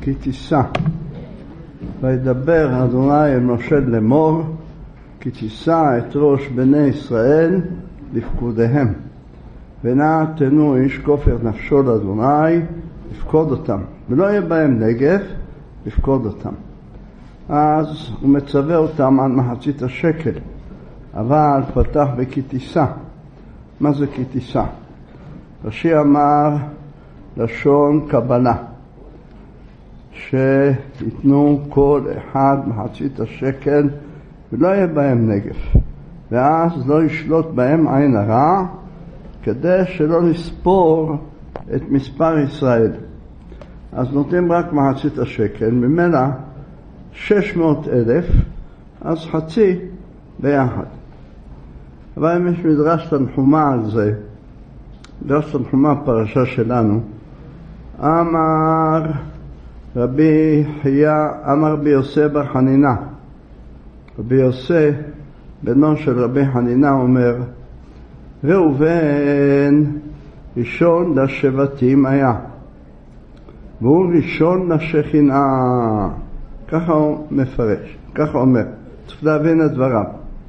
כי תישא. וידבר אדוני אל משה לאמור, כי תישא את ראש בני ישראל לפקודיהם. ונא תנו איש כופר נפשו לאדוני לפקוד אותם. ולא יהיה בהם נגף לפקוד אותם. אז הוא מצווה אותם על מחצית השקל. אבל פתח בכי תישא. מה זה כי תישא? רש"י אמר לשון קבלה. שיתנו כל אחד מחצית השקל ולא יהיה בהם נגף. ואז לא ישלוט בהם עין הרע, כדי שלא נספור את מספר ישראל. אז נותנים רק מחצית השקל, ממילא 600,000, אז חצי ביחד. אבל אם יש מדרש תנחומה על זה, מדרש תנחומה פרשה שלנו, אמר רבי חייא, אמר רבי יוסי בר חנינה. רבי יוסי, בנו של רבי חנינה, אומר, ראובן ראשון לשבטים היה, והוא ראשון לשכינה. ככה הוא מפרש, ככה אומר. צריך להבין את דבריו.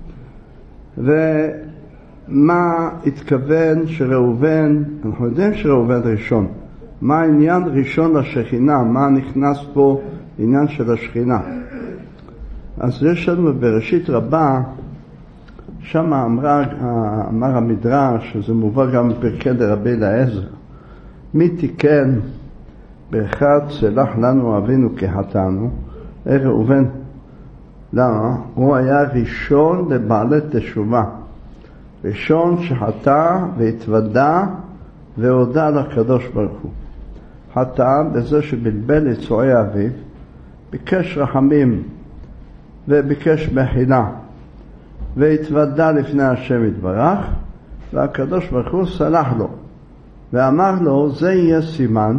ומה התכוון שראובן, אנחנו יודעים שראובן ראשון. מה העניין ראשון לשכינה? מה נכנס פה עניין של השכינה? אז יש לנו בראשית רבה, שם אמר המדרש, שזה מובא גם בפרקי דרבי אליעזר, מי תיקן באחד סלח לנו אבינו כחטאנו? ראובן. למה? הוא היה ראשון לבעלי תשובה. ראשון שחטא והתוודה והודה לקדוש ברוך הוא. חטא בזה שבלבל את צועי אביו, ביקש רחמים וביקש מחילה, והתוודה לפני השם יתברך, והקדוש ברוך הוא סלח לו ואמר לו, זה יהיה סימן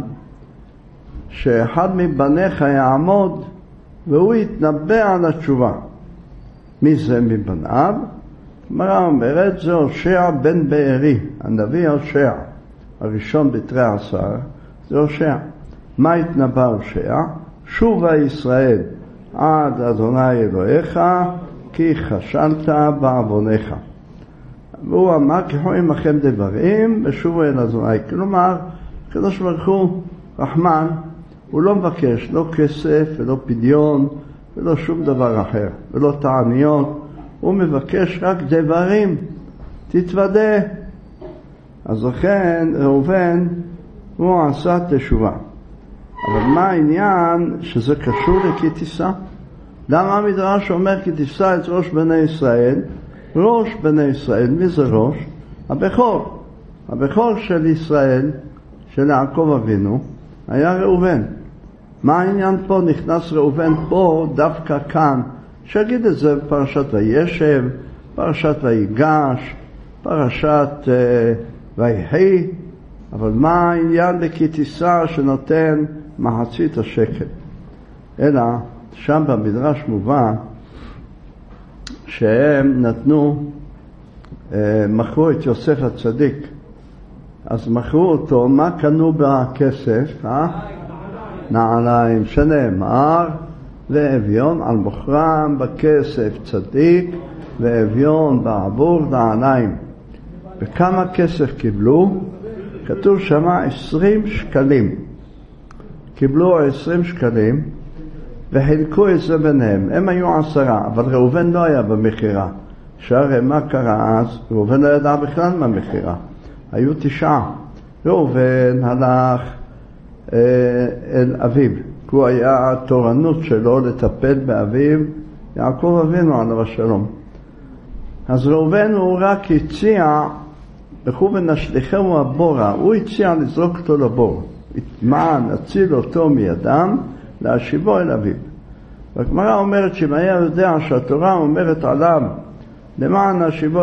שאחד מבניך יעמוד והוא יתנבא על התשובה. מי זה מבניו? הגמרא אומרת, זה הושע בן בארי, הנביא הושע, הראשון בתרי עשר, זה הושע. מה התנבא הושע? שובה ישראל עד אדוני אלוהיך, כי חשלת בעוונך. והוא אמר, קחו עמכם דברים ושובו אל אדוני. כלומר, הקדוש ברוך הוא רחמן, הוא לא מבקש לא כסף ולא פדיון ולא שום דבר אחר, ולא תעניות. הוא מבקש רק דברים, תתוודה. אז לכן ראובן הוא עשה תשובה. אבל מה העניין שזה קשור לכי תישא? למה המדרש אומר כי תישא את ראש בני ישראל? ראש בני ישראל, מי זה ראש? הבכור. הבכור של ישראל, של יעקב אבינו, היה ראובן. מה העניין פה? נכנס ראובן פה דווקא כאן. שיגיד את זה בפרשת וישב, פרשת ויגש, פרשת ויהי. אבל מה העניין לכי תישא שנותן מחצית השקל? אלא שם במדרש מובא שהם נתנו, מכרו את יוסף הצדיק. אז מכרו אותו, מה קנו בכסף? נעליים, שנאמר, ואביון על מוכרם בכסף צדיק, ואביון בעבור נעליים. וכמה כסף קיבלו? כתוב שמה 20 שקלים. קיבלו 20 שקלים, וחילקו את זה ביניהם. הם היו 10, אבל ראובן לא היה במחירה. שהרי מה קרה אז? ראובן לא ידע בכלל מהמחירה. היו 9. ראובן הלך אל אביו, כי הוא היה התורנות שלו לטפל באביו, יעקב אבינו עליו השלום. אז ראובן הוא רק הציע, לכו ונשליכהו הבורה, הוא הציע לזרוק אותו לבור. מה נציל אותו מידם? להשיבו אל אביו. והגמרא אומרת שאם היה יודע שהתורה אומרת עליו למען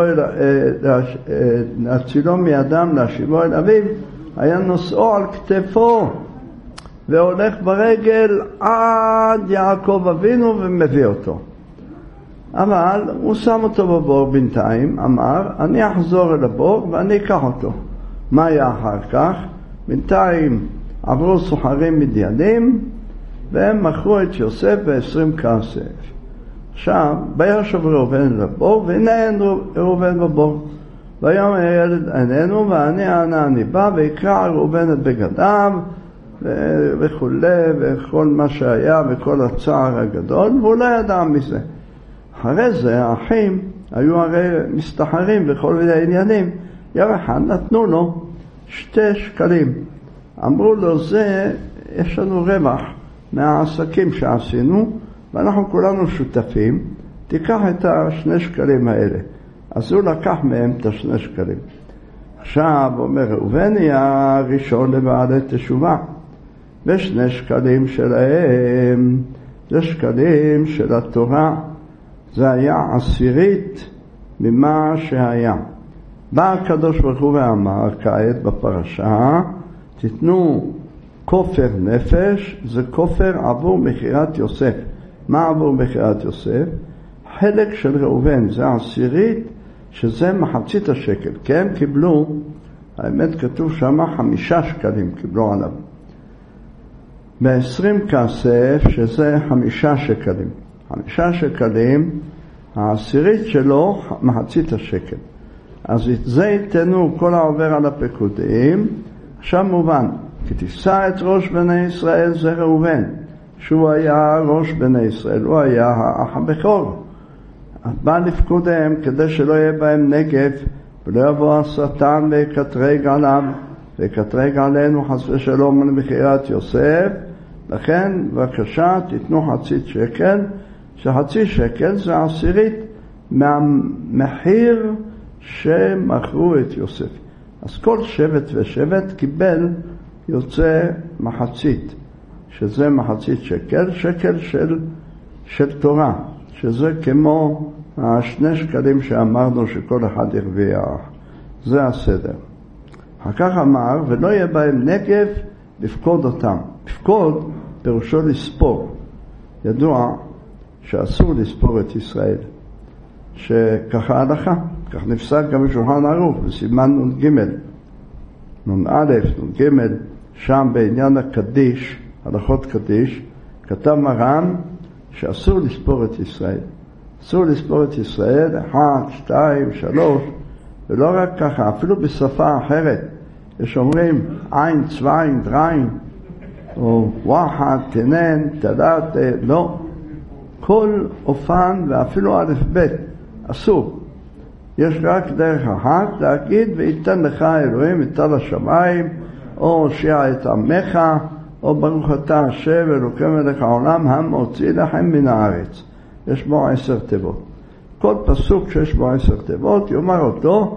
נצילו מידם להשיבו אל אביו, היה נושאו על כתפו והולך ברגל עד יעקב אבינו ומביא אותו. אבל הוא שם אותו בבור בינתיים, אמר אני אחזור אל הבור ואני אקח אותו. מה היה אחר כך? בינתיים עברו סוחרים מדיינים והם מכרו את יוסף ב20 כסף. עכשיו, בישב ראובן לבור, והנה אין ראובן בבור. ויאמר הילד איננו, ואני אנה אני בא, ויקרע ראובן את בגדיו, וכו' וכל מה שהיה, וכל הצער הגדול, והוא לא ידע מזה. אחרי זה, האחים היו הרי מסתחרים בכל מיני עניינים. יום אחד נתנו לו 2 שקלים. אמרו לו, זה, יש לנו רווח מהעסקים שעשינו, ואנחנו כולנו שותפים, תיקח את 2 שקלים האלה. אז הוא לקח מהם את 2 שקלים. עכשיו אומר ראובן היה הראשון לבעלי תשובה, ו2 שקלים שלהם, זה שקלים של התורה, זה היה 10 ממה שהיה. בא הקדוש ברוך הוא ואמר כעת בפרשה, תיתנו כופר נפש, זה כופר עבור מכירת יוסף. מה עבור מכירת יוסף? חלק של ראובן, זה 10, שזה מחצית השקל. כי הם קיבלו, האמת כתוב שם 5 שקלים קיבלו עליו. ב20 כסף, שזה 5 שקלים. 5 שקלים, 10 שלו מחצית השקל. אז את זה ייתנו כל העובר על הפקודים. עכשיו מובן, כי תישא את ראש בני ישראל זה ראובן, שהוא היה ראש בני ישראל, הוא היה האח הבכור. אז בא לפקודיהם כדי שלא יהיה בהם נגף, ולא יבוא השטן ויקטרג עליו, ויקטרג עלינו חס ושלום למכירת יוסף. לכן בבקשה תיתנו 0.5 שקל, ש0.5 שקל זה 10 מהמחיר שמכרו את יוסף. אז כל שבט ושבט קיבל יוצא מחצית, שזה 0.5 שקל, שקל של תורה, שזה כמו 2 שקלים שאמרנו שכל אחד הרוויח. זה הסדר. אחר כך אמר, ולא יהיה בהם נגף לפקוד אותם. לפקוד פירושו לספור. ידוע שאסור לספור את ישראל, שככה הלכה, כך נפסק גם בשולחן ערוך, בסימן נ"ג, נ"א, נ"ג, שם בעניין הקדיש, הלכות קדיש, כתב מרן שאסור לספור את ישראל. אסור לספור את ישראל 1, 2, 3, ולא רק ככה, אפילו בשפה אחרת. יש אומרים עין, צוויין, דריין, או וואחד, תנן, תדעת, לא. כל אופן ואפילו א' ב' אסור. יש רק דרך אחת להגיד ויתן לך אלוהים יתן לשמיים, או הושיע את עמך, או ברוך אתה השם אלוקי מלך העולם המוציא לכם מן הארץ. יש בו 10 תיבות. כל פסוק שיש בו 10 תיבות יאמר אותו,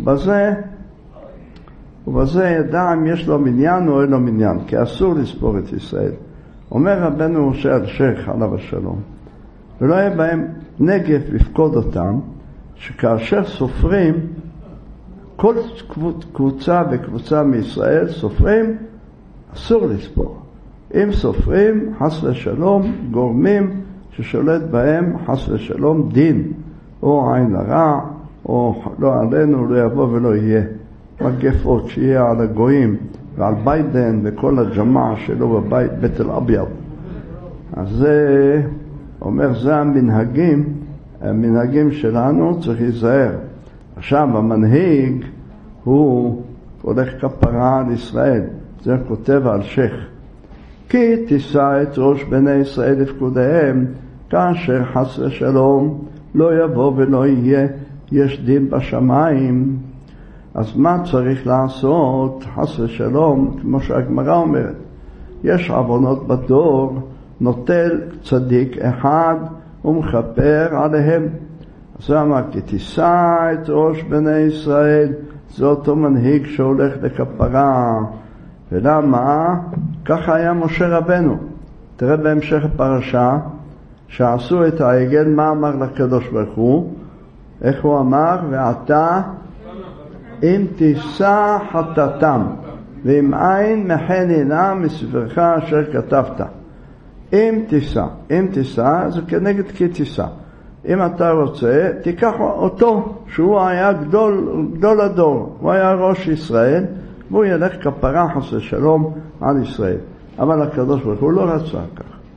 ובזה ידע אם יש לו מניין או אין לו מניין, כי אסור לספור את ישראל. אומר רבנו משה אלשיך עליו השלום, ולא יהיה בהם נגף לפקוד אותם, שכאשר סופרים, כל קבוצה וקבוצה מישראל סופרים, אסור לספור. אם סופרים, חס ושלום, גורמים ששולט בהם חס ושלום דין, או עין הרע, או לא עלינו, לא יבוא ולא יהיה. מגפות שיהיה על הגויים ועל ביידן וכל הג'מעה שלו בבית בית אל אביב. אז זה אומר, זה המנהגים שלנו, צריך להיזהר. עכשיו המנהיג הוא הולך כפרה על ישראל, זה כותב על שייך. כי תישא את ראש בני ישראל לפקודיהם, כאשר חס ושלום לא יבוא ולא יהיה, יש דין בשמיים. אז מה צריך לעשות? חס ושלום, כמו שהגמרא אומרת, יש עוונות בדור, נוטל צדיק אחד ומכפר עליהם. אז אמרתי, תישא את ראש בני ישראל, זה אותו מנהיג שהולך לכפרה. ולמה? ככה היה משה רבנו. תראה בהמשך הפרשה, שעשו את העגל, מה אמר לקדוש ברוך הוא? איך הוא אמר? ואתה אם תישא חטאתם, ואם אין מחן עינה מספרך אשר כתבת. אם תישא זה כנגד כי תישא. אם אתה רוצה, תיקח אותו, שהוא היה גדול הדור, הוא היה ראש ישראל, והוא ילך כפרה חס ושלום על ישראל. אבל הקדוש ברוך הוא לא רצה כך.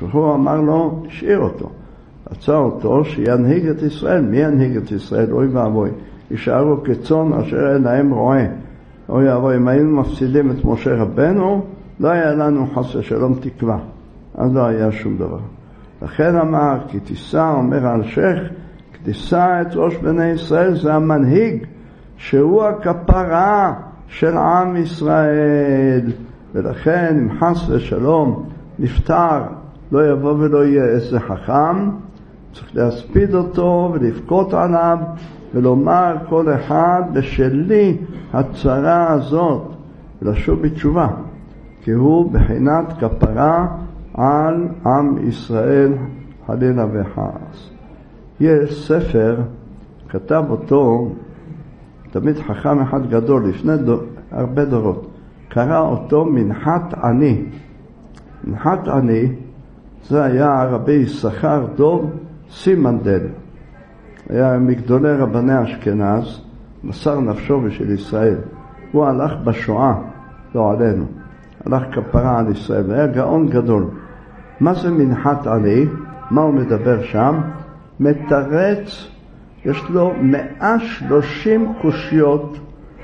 הוא אמר לו, השאיר אותו. רצה אותו שינהיג את ישראל. מי ינהיג את ישראל? אוי ואבוי. יישארו כצאן אשר אין להם רועה. אוי ואבוי, אם היינו מפסידים את משה רבנו, לא היה לנו חס ושלום תקווה. אז לא היה שום דבר. לכן אמר, כי תישא, אומר אלשיך, כי תישא את ראש בני ישראל, זה המנהיג, שהוא הכפרה של עם ישראל. ולכן אם חס ושלום נפטר, לא יבוא ולא יהיה איזה חכם, צריך להספיד אותו ולבכות עליו ולומר כל אחד בשלי הצרה הזאת ולשוב בתשובה, כי הוא בחינת כפרה על עם ישראל חלילה וחס. יש ספר, כתב אותו תמיד חכם אחד גדול לפני הרבה דורות, קרא אותו מנחת עני. מנחת עני זה היה רבי יששכר דוב סימנדל, היה מגדולי רבני אשכנז, מסר נפשו בשביל ישראל. הוא הלך בשואה, לא עלינו, הלך כפרה על ישראל, היה גאון גדול. מה זה מנחת עני? מה הוא מדבר שם? מתרץ, יש לו 130 קושיות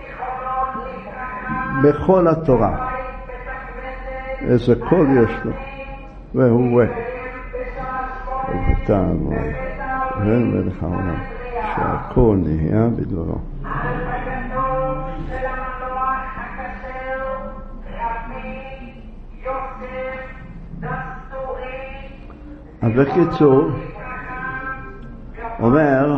בכל התורה. איזה קול יש לו, והוא ובטעם ואין מלך העולם שהכל נהיה בדברו. אז בקיצור אומר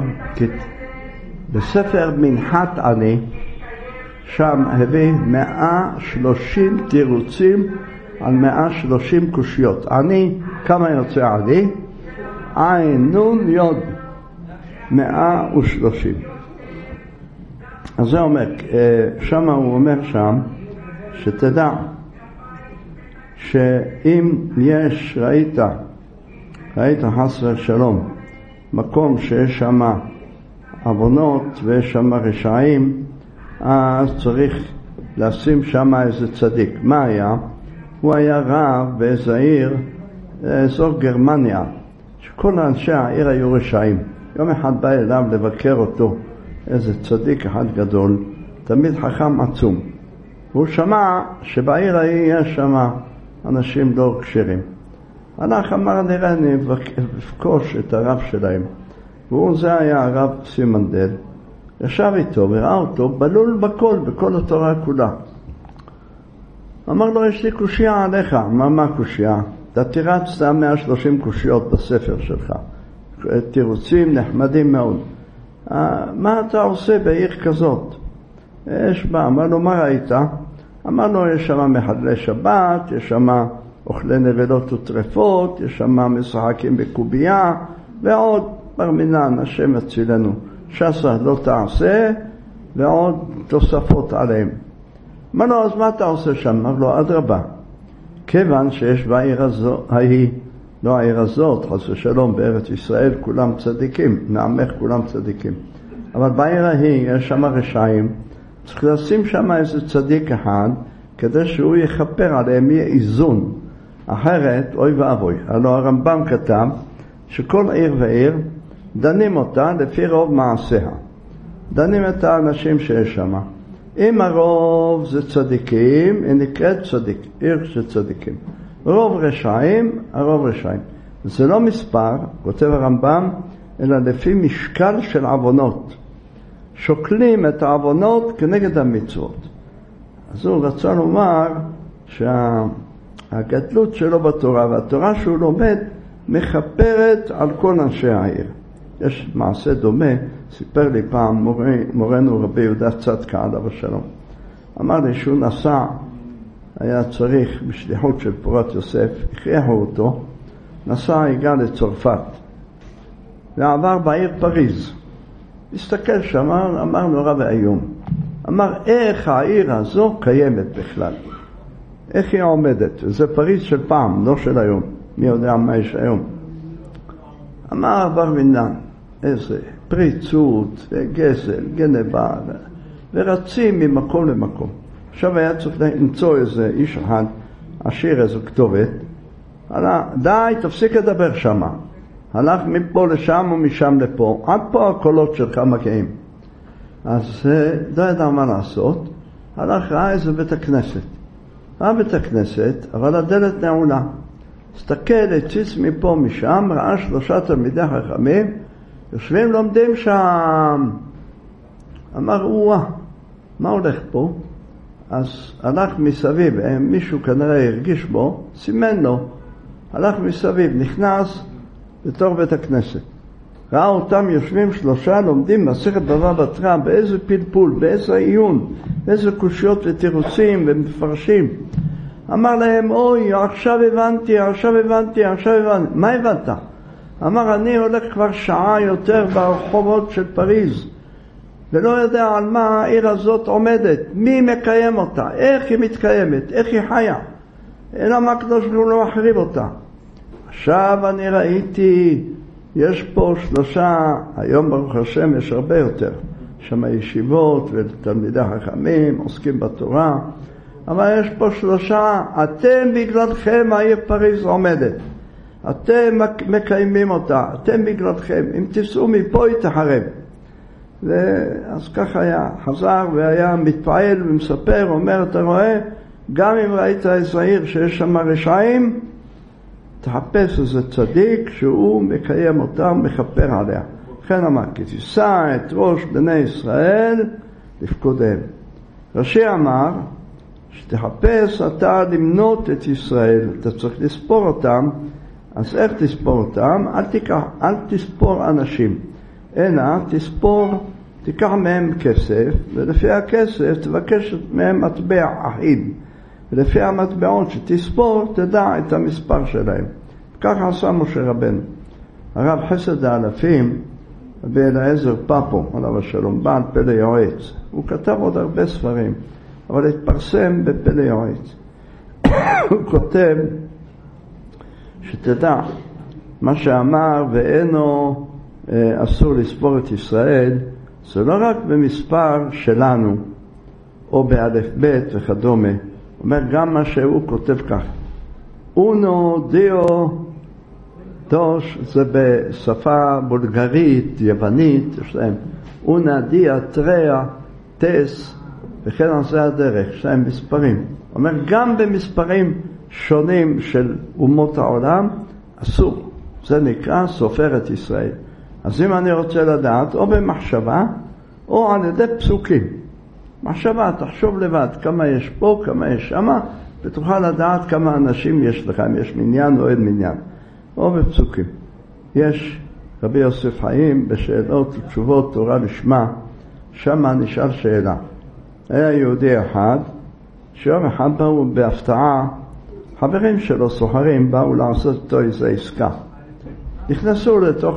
בספר מנחת עני, שם הביא 130 תירוצים על 130 קושיות. עני, כמה יוצא עני? עין נון יוד, 130. אז זה אומר, שם הוא אומר שם, שתדע שאם יש, ראית חס ושלום, מקום שיש שם עוונות ויש שם רשעים, אז צריך לשים שם איזה צדיק. מה היה? הוא היה רב באיזה עיר, אזור גרמניה, שכל אנשי העיר היו רשעים. יום אחד בא אליו לבקר אותו איזה צדיק אחד גדול, תמיד חכם עצום. והוא שמע שבעיר ההיא יש שם אנשים לא כשרים. הלך, אמר, נראה, אני אבקוש את הרב שלהם. והוא זה היה הרב סימנדל. ישב איתו וראה אותו בלול בכל התורה כולה. אמר לו, יש לי קושיה עליך. מה קושיה? אתה תירצת 130 קושיות בספר שלך. תירוצים נחמדים מאוד. מה אתה עושה בעיר כזאת? יש בה. אמר לו, מה ראית? אמר לו, יש שם מחדלי שבת, יש שם אוכלי נבלות וטרפות, יש שם משחקים בקובייה, ועוד בר מינן, השם הצילנו, שסה לא תעשה, ועוד תוספות עליהם. אמר לו, אז מה אתה עושה שם? אמר לו, אדרבה, כיוון שיש בעיר ההיא, לא העיר הזאת, חס ושלום, בארץ ישראל כולם צדיקים, נעמך כולם צדיקים, אבל בעיר ההיא יש שם רשעים, צריך לשים שם איזה צדיק אחד, כדי שהוא יכפר עליהם, יהיה איזון. אחרת, אוי ואבוי. הלוא הרמב"ם כתב שכל עיר ועיר דנים אותה לפי רוב מעשיה. דנים את האנשים שיש שם. אם הרוב זה צדיקים, היא נקראת צדיק, עיר של צדיקים. רוב רשעים, הרוב רשעים. זה לא מספר, כותב הרמב"ם, אלא לפי משקל של עוונות. שוקלים את העוונות כנגד המצוות. אז הוא רצה לומר שהגדלות שלו בתורה והתורה שהוא לומד מחפרת על כל אנשי העיר. יש מעשה דומה, סיפר לי פעם מורנו רבי יהודה צדקה עליו השלום. אמר לי שהוא נסע, היה צריך בשליחות של פורת יוסף, הכריחו אותו, נסע, הגע לצרפת ועבר בעיר פריז. הסתכל שם, אמר נורא ואיום. אמר, איך העיר הזו קיימת בכלל? איך היא עומדת? זה פריז של פעם, לא של היום. מי יודע מה יש היום? אמר בר מינן, איזה פריצות, גזל, גנבה, ורצים ממקום למקום. עכשיו היה צריך למצוא איזה איש אחד, עשיר, איזו כתובת. די, תפסיק לדבר שמה. הלך מפה לשם ומשם לפה, עד פה הקולות שלך מגיעים. אז לא ידע מה לעשות, הלך ראה איזה בית הכנסת. ראה בית הכנסת, אבל הדלת נעולה. הסתכל, הציץ מפה משם, ראה 3 תלמידי חכמים, יושבים לומדים שם. אמר, מה הולך פה? אז הלך מסביב, מישהו כנראה הרגיש בו, סימן לו, הלך מסביב, נכנס לתוך בית הכנסת. ראה אותם יושבים 3 לומדים מסכת בבא בתרא, באיזה פלפול, באיזה עיון, באיזה קושיות ותירוצים ומפרשים. אמר להם, אוי, עכשיו הבנתי. מה הבנת? אמר, אני הולך כבר שעה יותר ברחובות של פריז, ולא יודע על מה העיר הזאת עומדת, מי מקיים אותה, איך היא מתקיימת, איך היא חיה, אלא מה הקדוש ברוך הוא לא מחריב אותה. עכשיו אני ראיתי, יש פה 3, היום ברוך השם יש הרבה יותר, שם ישיבות ותלמידי חכמים, עוסקים בתורה, אבל יש פה 3, אתם בגללכם העיר פריז עומדת, אתם מקיימים אותה, אתם בגללכם, אם תיסעו מפה היא תחרב. אז ככה היה, חזר והיה מתפעל ומספר, אומר, אתה רואה, גם אם ראית איזה עיר שיש שם רשעים, תחפש איזה צדיק שהוא מקיים אותה ומכפר עליה. לכן אמר, כי תישא את ראש בני ישראל לפקודיהם. רש"י אמר, שתחפש אתה למנות את ישראל, אתה צריך לספור אותם, אז איך תספור אותם? אל תספור אנשים, אלא תיקח מהם כסף, ולפי הכסף תבקש מהם מטבע אחיד, ולפי המטבעות שתספור תדע את המספר שלהם. ככה עשה משה רבנו. הרב חסד האלפים, רבי אליעזר פפו, עליו השלום, בעל פלא יועץ, הוא כתב עוד הרבה ספרים, אבל התפרסם בפלא יועץ. הוא כותב שתדע מה שאמר ואינו אסור לספור את ישראל, זה לא רק במספר שלנו או באלף בית וכדומה. אומר גם מה שהוא כותב כך, אונו דיו דוש, זה בשפה בולגרית יוונית, יש להם אונה דיה טריה טס, וכן על זה הדרך, יש להם מספרים. אומר גם במספרים שונים של אומות העולם אסור, זה נקרא סופר את ישראל. אז אם אני רוצה לדעת, או במחשבה, או על ידי פסוקים. מחשבה, תחשוב לבד כמה יש פה, כמה יש שמה, ותוכל לדעת כמה אנשים יש לך, אם יש מניין או אין מניין. או בפסוקים. יש רבי יוסף חיים בשאלות ותשובות תורה לשמה, שמה נשאל שאלה. היה יהודי אחד, שיום אחד באו בהפתעה, חברים שלו, סוחרים, באו לעשות אותו איזו עסקה. נכנסו לתוך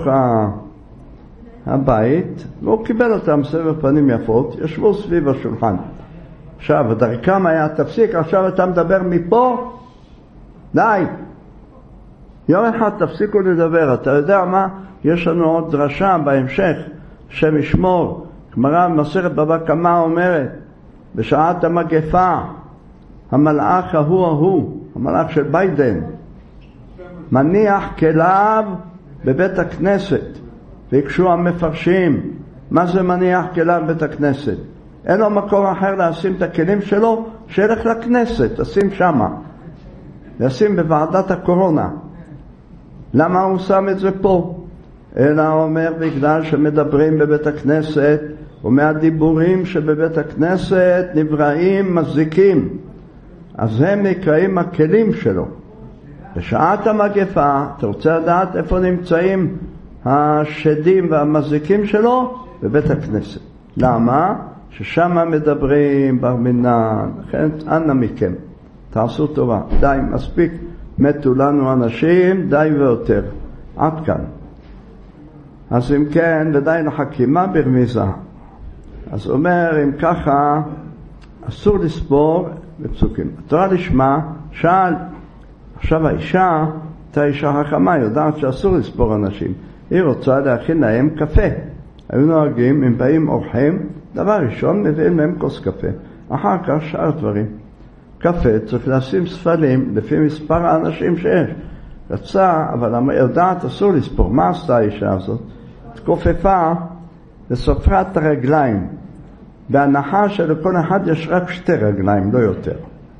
הבית, והוא קיבל אותם סבב פנים יפות, ישבו סביב השולחן. עכשיו, דרכם היה, תפסיק, עכשיו אתה מדבר מפה? די. יום אחד תפסיקו לדבר, אתה יודע מה? יש לנו עוד דרשה בהמשך, שם ישמור. גמרא במסכת בבא קמא אומרת, בשעת המגפה, המלאך ההוא, המלאך של ביידן, מניח כליו בבית הכנסת. ויקשו המפרשים, מה זה מניח כליו בבית הכנסת? אין לו מקום אחר לשים את הכלים שלו, שילך לכנסת, תשים שמה. לשים בוועדת הקורונה. למה הוא שם את זה פה? אלא אומר בגלל שמדברים בבית הכנסת, ומהדיבורים שבבית הכנסת נבראים מזיקים. אז הם נקראים הכלים שלו. בשעת המגפה, אתה רוצה לדעת איפה נמצאים השדים והמזיקים שלו? בבית הכנסת. למה? ששם מדברים בר מינן. לכן אנא מכם, תעשו טובה. די, מספיק. מתו לנו אנשים, די ויותר. עד כאן. אז אם כן, ודי לחכימה ברמיזה. אז אומר, אם ככה, אסור לספור בפסוקים. התורה לשמה, שאל, עכשיו האישה, הייתה אישה חכמה, יודעת שאסור לספור אנשים. היא רוצה להכין להם קפה. היו נוהגים, אם באים אורחים, דבר ראשון מביאים להם כוס קפה. אחר כך שאר דברים. קפה צריך לשים ספלים לפי מספר האנשים שיש. רצה, אבל יודעת אסור לספור. מה עשתה האישה הזאת? תכופפה וספרה את הרגליים, בהנחה שלכל אחד יש רק 2 רגליים, לא יותר.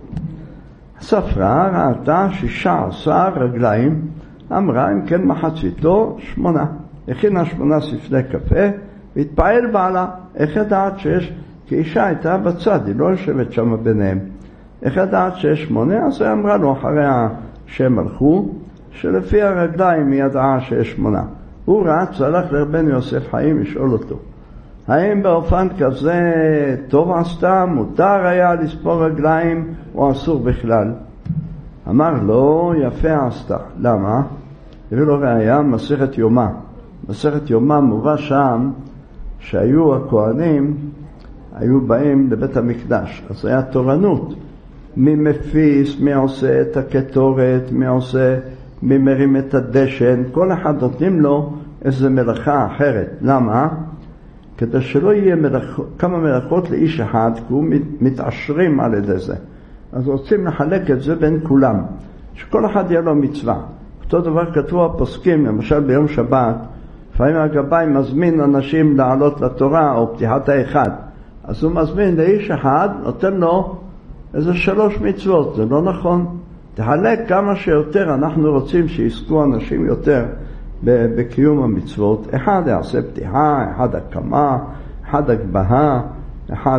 ספרה, ראתה 16 רגליים, אמרה אם כן מחציתו 8. הכינה 8 ספלי קפה והתפעל בעלה. איך ידעת שיש, כי אישה הייתה בצד, היא לא יושבת שם ביניהם. איך ידעת שיש 8? אז היא אמרה לו אחרי שהם הלכו, שלפי הרגליים היא ידעה שיש 8. הוא רץ, הלך לרבן יוסף חיים לשאול אותו, האם באופן כזה טוב עשתה, מותר היה לספור רגליים או אסור בכלל? אמר לו, יפה עשתה. למה? הביא לו ראיה, מסכת יומא. מסכת יומא מובא שם שהיו הכהנים, היו באים לבית המקדש, אז היה תורנות. מי מפיס, מי עושה את הקטורת, מי מרים את הדשן, כל אחד נותנים לו איזו מלאכה אחרת. למה? כדי שלא יהיה כמה מלאכות לאיש אחד, כי הוא מתעשרים על ידי זה. אז רוצים לחלק את זה בין כולם, שכל אחד יהיה לו מצווה. אותו דבר כתבו הפוסקים, למשל ביום שבת, לפעמים הגבאי מזמין אנשים לעלות לתורה או פתיחת האחד. אז הוא מזמין לאיש אחד, נותן לו איזה 3 מצוות, זה לא נכון. תחלק כמה שיותר, אנחנו רוצים שיזכו אנשים יותר בקיום המצוות. אחד יעשה פתיחה, אחד הקמה, אחד הגבהה, אחד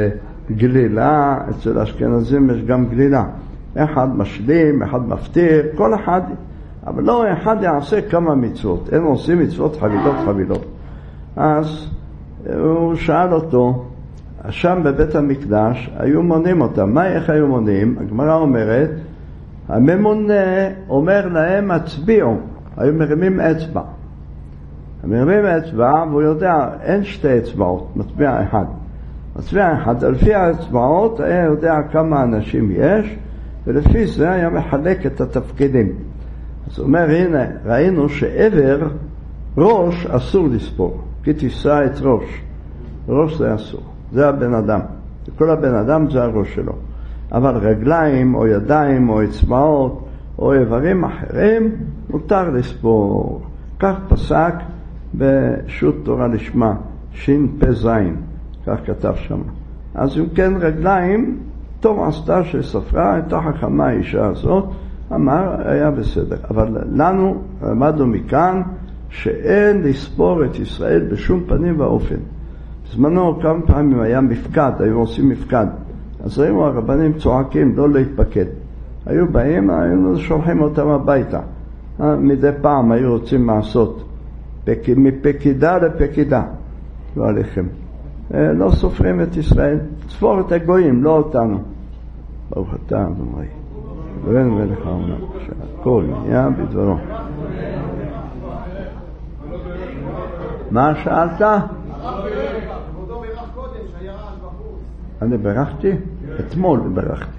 גלילה, אצל אשכנזים יש גם גלילה. אחד משלים, אחד מפתיר, כל אחד, אבל לא אחד יעשה כמה מצוות. הם עושים מצוות חבילות. אז הוא שאל אותו, שם בבית המקדש היו מונים אותם. איך היו מונים? הגמרא אומרת, הממונה אומר להם הצביעו, היו מרימים אצבע. מרימים אצבע והוא יודע, אין 2 אצבעות, מצביע אחד. מצביע אחד, לפי האצבעות היה יודע כמה אנשים יש, ולפי זה היה מחלק את התפקידים. אז הוא אומר, הנה, ראינו שעבר ראש אסור לספור, כי תישא את ראש זה אסור, זה הבן אדם, כל הבן אדם זה הראש שלו. אבל רגליים או ידיים או אצבעות או איברים אחרים מותר לספור. כך פסק בשו"ת תורה לשמה, ש"פ זין, כך כתב שם. אז אם כן רגליים, טוב עשתה שספרה, הייתה חכמה האישה הזאת, אמר, היה בסדר. אבל לנו למדנו מכאן שאין לספור את ישראל בשום פנים ואופן. בזמנו כמה פעמים היה מפקד, היו עושים מפקד. אז ראינו הרבנים צועקים לא להתפקד. היו באים, היינו שולחים אותם הביתה. מדי פעם היו רוצים לעשות מפקידה לפקידה. לא עליכם. לא סופרים את ישראל. ספור את הגויים, לא אותנו. ברוך אתה אדוני. ברן ולך עונה. שהכל נהיה בדברו. מה שאלת? אני ברכתי? אתמול ברכתי.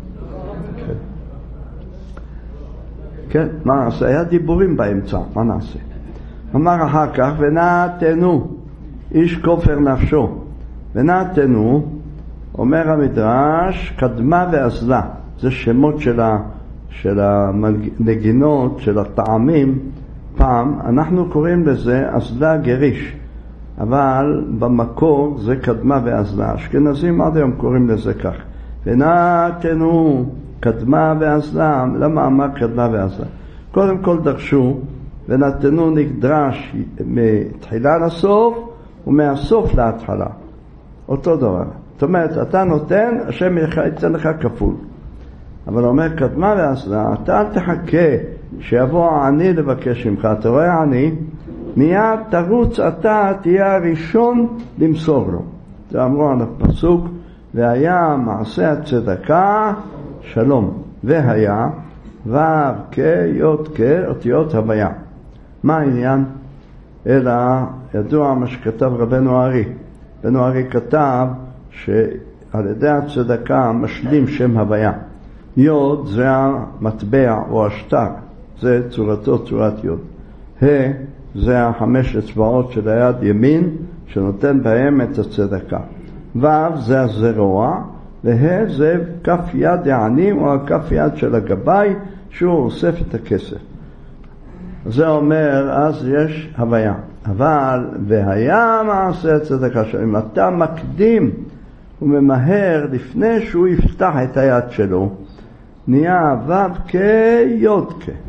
כן, מה נעשה? היה דיבורים באמצע, מה נעשה? אמר אחר כך, ונעתנו, איש כופר נפשו. ונעתנו, אומר המדרש, קדמה ואזלה. זה שמות של המנגינות, של הטעמים. פעם, אנחנו קוראים לזה אזלה גריש. אבל במקור זה קדמה ואזלה. אשכנזים עד היום קוראים לזה כך. ונעתנו קדמה ואזלה. למה אמר קדמה ואזלה? קודם כל דרשו, ונעתנו נדרש מתחילה לסוף ומהסוף להתחלה. אותו דבר. זאת אומרת, אתה נותן, השם ייתן לך כפול. אבל אומר קדמה ואזלה, אתה אל תחכה שיבוא העני לבקש ממך. אתה רואה העני? מיד תרוץ אתה תהיה הראשון למסור לו. זה אמרו על הפסוק, והיה מעשה הצדקה שלום. והיה ו' כ' אותיות הוויה. מה העניין? אלא ידוע מה שכתב רבנו הארי. רבנו הארי כתב שעל ידי הצדקה משלים שם הוויה. יוד זה המטבע או השטר, זה צורתו צורת יוד. זה 5 אצבעות של היד ימין שנותן בהם את הצדקה. ו' זה הזרוע, וה' זה כף יד העני או הכף יד של הגבאי שהוא אוסף את הכסף. זה אומר, אז יש הוויה. אבל, והיה מעשה הצדקה שלו. אם אתה מקדים וממהר לפני שהוא יפתח את היד שלו, נהיה וו כיוד כ.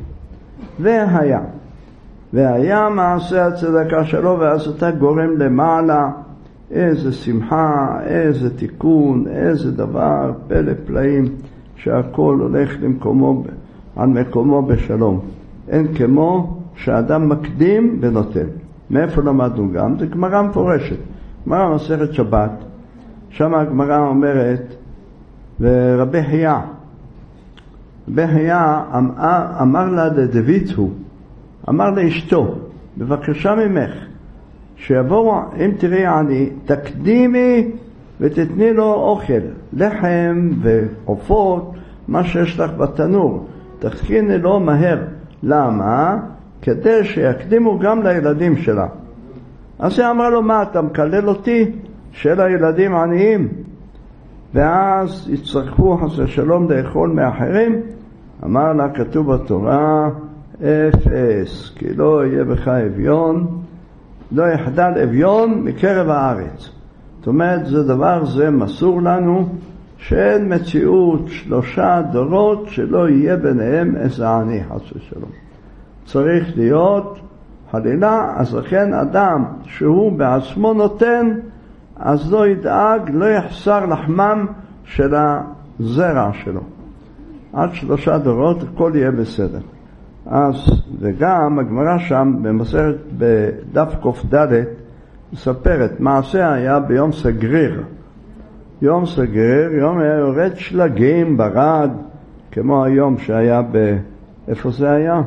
והיה מעשה הצדקה שלו, ואז אתה גורם למעלה איזה שמחה, איזה תיקון, איזה דבר, פלא פלאים, שהכל הולך למקומו, על מקומו בשלום. אין כמו שאדם מקדים ונותן. מאיפה למדנו גם? זה גמרא מפורשת. גמרא מסכת שבת, שם הגמרא אומרת, ורבי חייא, רבי חייא אמר לה לדוידהו, אמר לאשתו, בבקשה ממך, שיבוא, אם תראי עני, תקדימי ותתני לו אוכל, לחם ועופות, מה שיש לך בתנור, תכיני לו מהר. למה? כדי שיקדימו גם לילדים שלה. אז היא אמרה לו, מה, אתה מקלל אותי? של הילדים עניים? ואז יצטרכו חס ושלום לאכול מאחרים? אמר לה, כתוב בתורה, אפס, כי לא יהיה בך אביון, לא יחדל אביון מקרב הארץ. זאת אומרת, זה מסור לנו, שאין מציאות 3 דורות שלא יהיה ביניהם איזה עני חס ושלום. צריך להיות חלילה, אז לכן אדם שהוא בעצמו נותן, אז לא ידאג, לא יחסר לחמם של הזרע שלו. עד 3 דורות הכל יהיה בסדר. אז וגם הגמרא שם במסכת בדף קד מספרת, מעשה היה ביום סגריר. יום סגריר, יום היה יורד שלגים ברד, כמו היום שהיה איפה זה היה?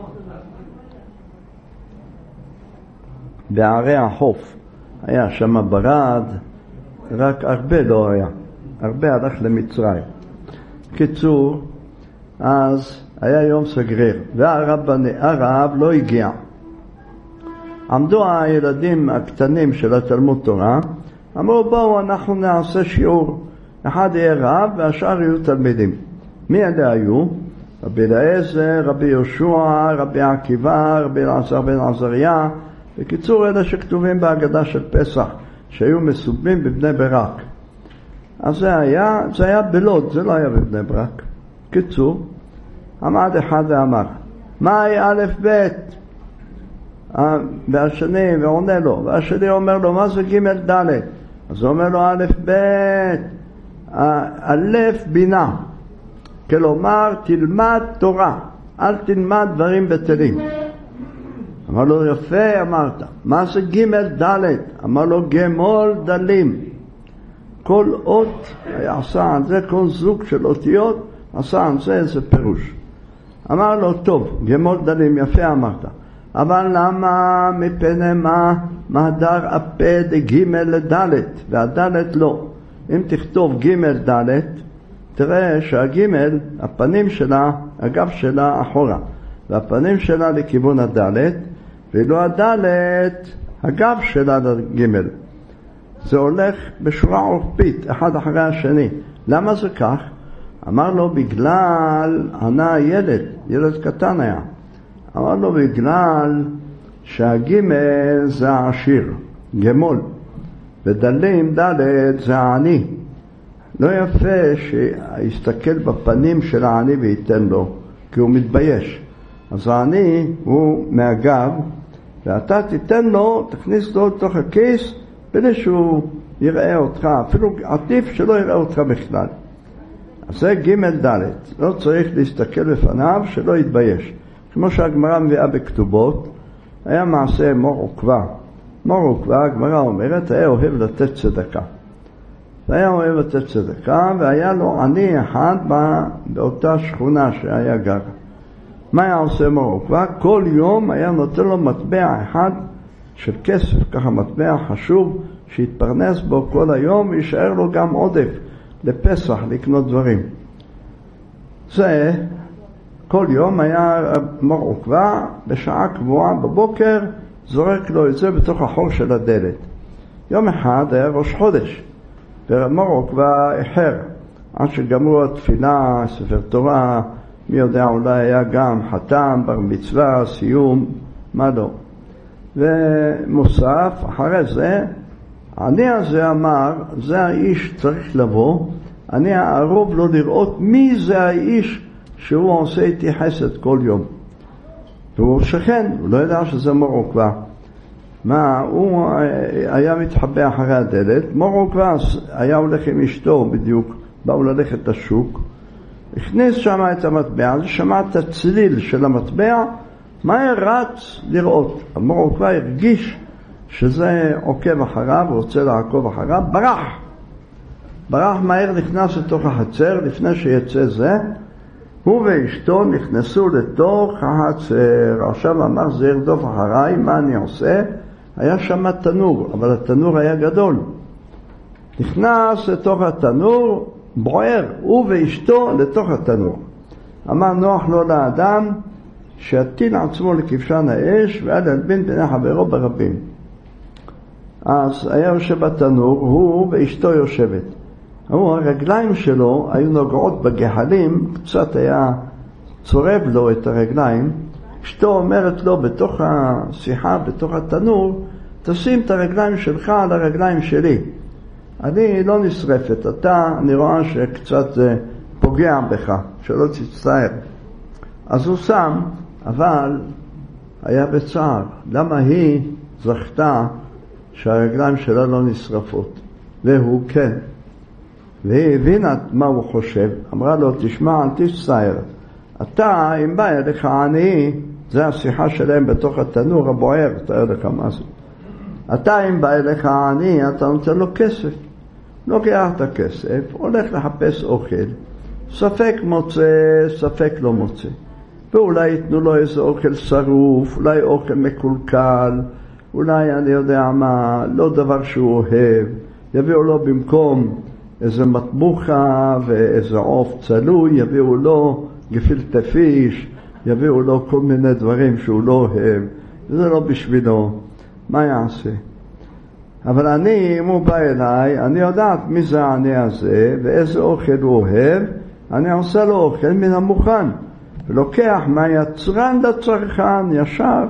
בערי החוף. היה שם ברד, רק הרבה לא היה. הרבה הלך למצרים. קיצור, אז היה יום סגריר, והרב לא הגיע. עמדו הילדים הקטנים של התלמוד תורה, אמרו בואו אנחנו נעשה שיעור. אחד יהיה רב והשאר יהיו תלמידים. מי אלה היו? רבי אליעזר, רבי יהושע, רבי עקיבא, רבי אלעזר בן עזריה. בקיצור, אלה שכתובים בהגדה של פסח, שהיו מסובבים בבני ברק. אז זה היה בלוד, זה לא היה בבני ברק. קיצור, עמד אחד ואמר, מהי א' ב'? והשני ועונה לו, והשני אומר לו, מה זה ג' ד'? אז הוא אומר לו, א' ב', א' בינה. כלומר, תלמד תורה, אל תלמד דברים בטלים. אמר לו, יפה אמרת, מה זה ג' ד'? אמר לו, גמול דלים. כל אות עשה על זה, כל זוג של אותיות עשה על זה איזה פירוש. אמר לו, טוב, גמול דלים, יפה אמרת. אבל למה מפני מה מהדר הפה דג' לד' והד' לא? אם תכתוב ג' ד', תראה שהג' הפנים שלה, הגב שלה אחורה, והפנים שלה לכיוון הד', ואילו הד' הגב שלה לג'. זה הולך בשורה עורפית, אחד אחרי השני. למה זה כך? אמר לו, בגלל, ענה ילד קטן היה. אמר לו, בגלל שהגימל זה העשיר, גמול, ודלים ד' זה העני. לא יפה שיסתכל בפנים של העני וייתן לו, כי הוא מתבייש. אז העני הוא מהגב, ואתה תיתן לו, תכניס לו לתוך הכיס, בלי שהוא יראה אותך, אפילו עדיף שלא יראה אותך בכלל. אז זה ג' ד', לא צריך להסתכל בפניו שלא יתבייש. כמו שהגמרא מביאה בכתובות, היה מעשה מור עוקבא. מור עוקבא, הגמרא אומרת, היה אוהב לתת צדקה. והיה אוהב לתת צדקה, והיה לו עני אחד באותה שכונה שהיה גר. מה היה עושה מור עוקבא? כל יום היה נותן לו מטבע אחד של כסף, ככה מטבע חשוב, שיתפרנס בו כל היום, וישאר לו גם עודף לפסח לקנות דברים. זה כל יום היה מור עוקבא, בשעה קבועה בבוקר, זורק לו את זה בתוך החור של הדלת. יום אחד היה ראש חודש, ומור עוקבא איחר, עד שגמרו התפילה, ספר תורה, מי יודע, אולי היה גם חתם, בר מצווה, סיום, מה לא. ומוסף, אחרי זה, אני הזה אמר, זה האיש צריך לבוא, אני אערוב לו לראות מי זה האיש שהוא עושה איתי חסד כל יום. והוא שכן, הוא לא ידע שזה מורו כבר. מה, הוא היה מתחבא אחרי הדלת, מורו כבר היה הולך עם אשתו בדיוק, באו ללכת לשוק, הכניס שם את המטבע, שמע את הצליל של המטבע, מהר רץ לראות. מורו כבר הרגיש שזה עוקב אחריו, רוצה לעקוב אחריו, ברח מהר, נכנס לתוך החצר, לפני שיצא זה, הוא ואשתו נכנסו לתוך החצר. עכשיו אמר, זה ירדוף אחריי, מה אני עושה? היה שם תנור, אבל התנור היה גדול. נכנס לתוך התנור, בוער, הוא ואשתו לתוך התנור. אמר, נוח לו לאדם שיטיל עצמו לכבשן האש, ועד ילבין בני חברו ברבים. אז היה יושב בתנור, הוא ואשתו יושבת. הרגליים שלו היו נוגעות בגחלים, קצת היה צורב לו את הרגליים. אשתו אומרת לו בתוך השיחה, בתוך התנור, תשים את הרגליים שלך על הרגליים שלי. אני לא נשרפת, אני רואה שקצת פוגע בך, שלא תצטער. אז הוא שם, אבל היה בצער. למה היא זכתה שהרגליים שלה לא נשרפות? והוא כן. והיא הבינה מה הוא חושב, אמרה לו, תשמע, אל תצטער. אתה, אם בא אליך עני, זה השיחה שלהם בתוך התנור הבוער, תאר לך מה זה. אתה, אם בא אליך עני, אתה נותן לו כסף. לוקח את הכסף, הולך לחפש אוכל, ספק מוצא, ספק לא מוצא. ואולי ייתנו לו איזה אוכל שרוף, אולי אוכל מקולקל, אולי אני יודע מה, לא דבר שהוא אוהב. יביאו לו במקום איזה מטבוחה ואיזה עוף צלוי, יביאו לו גפילטע פיש, יביאו לו כל מיני דברים שהוא לא אוהב, וזה לא בשבילו. מה יעשה? אבל אני, אם הוא בא אליי, אני יודעת מי זה העני הזה ואיזה אוכל הוא אוהב, אני עושה לו אוכל מן המוכן, ולוקח מהיצרן לצרכן ישר,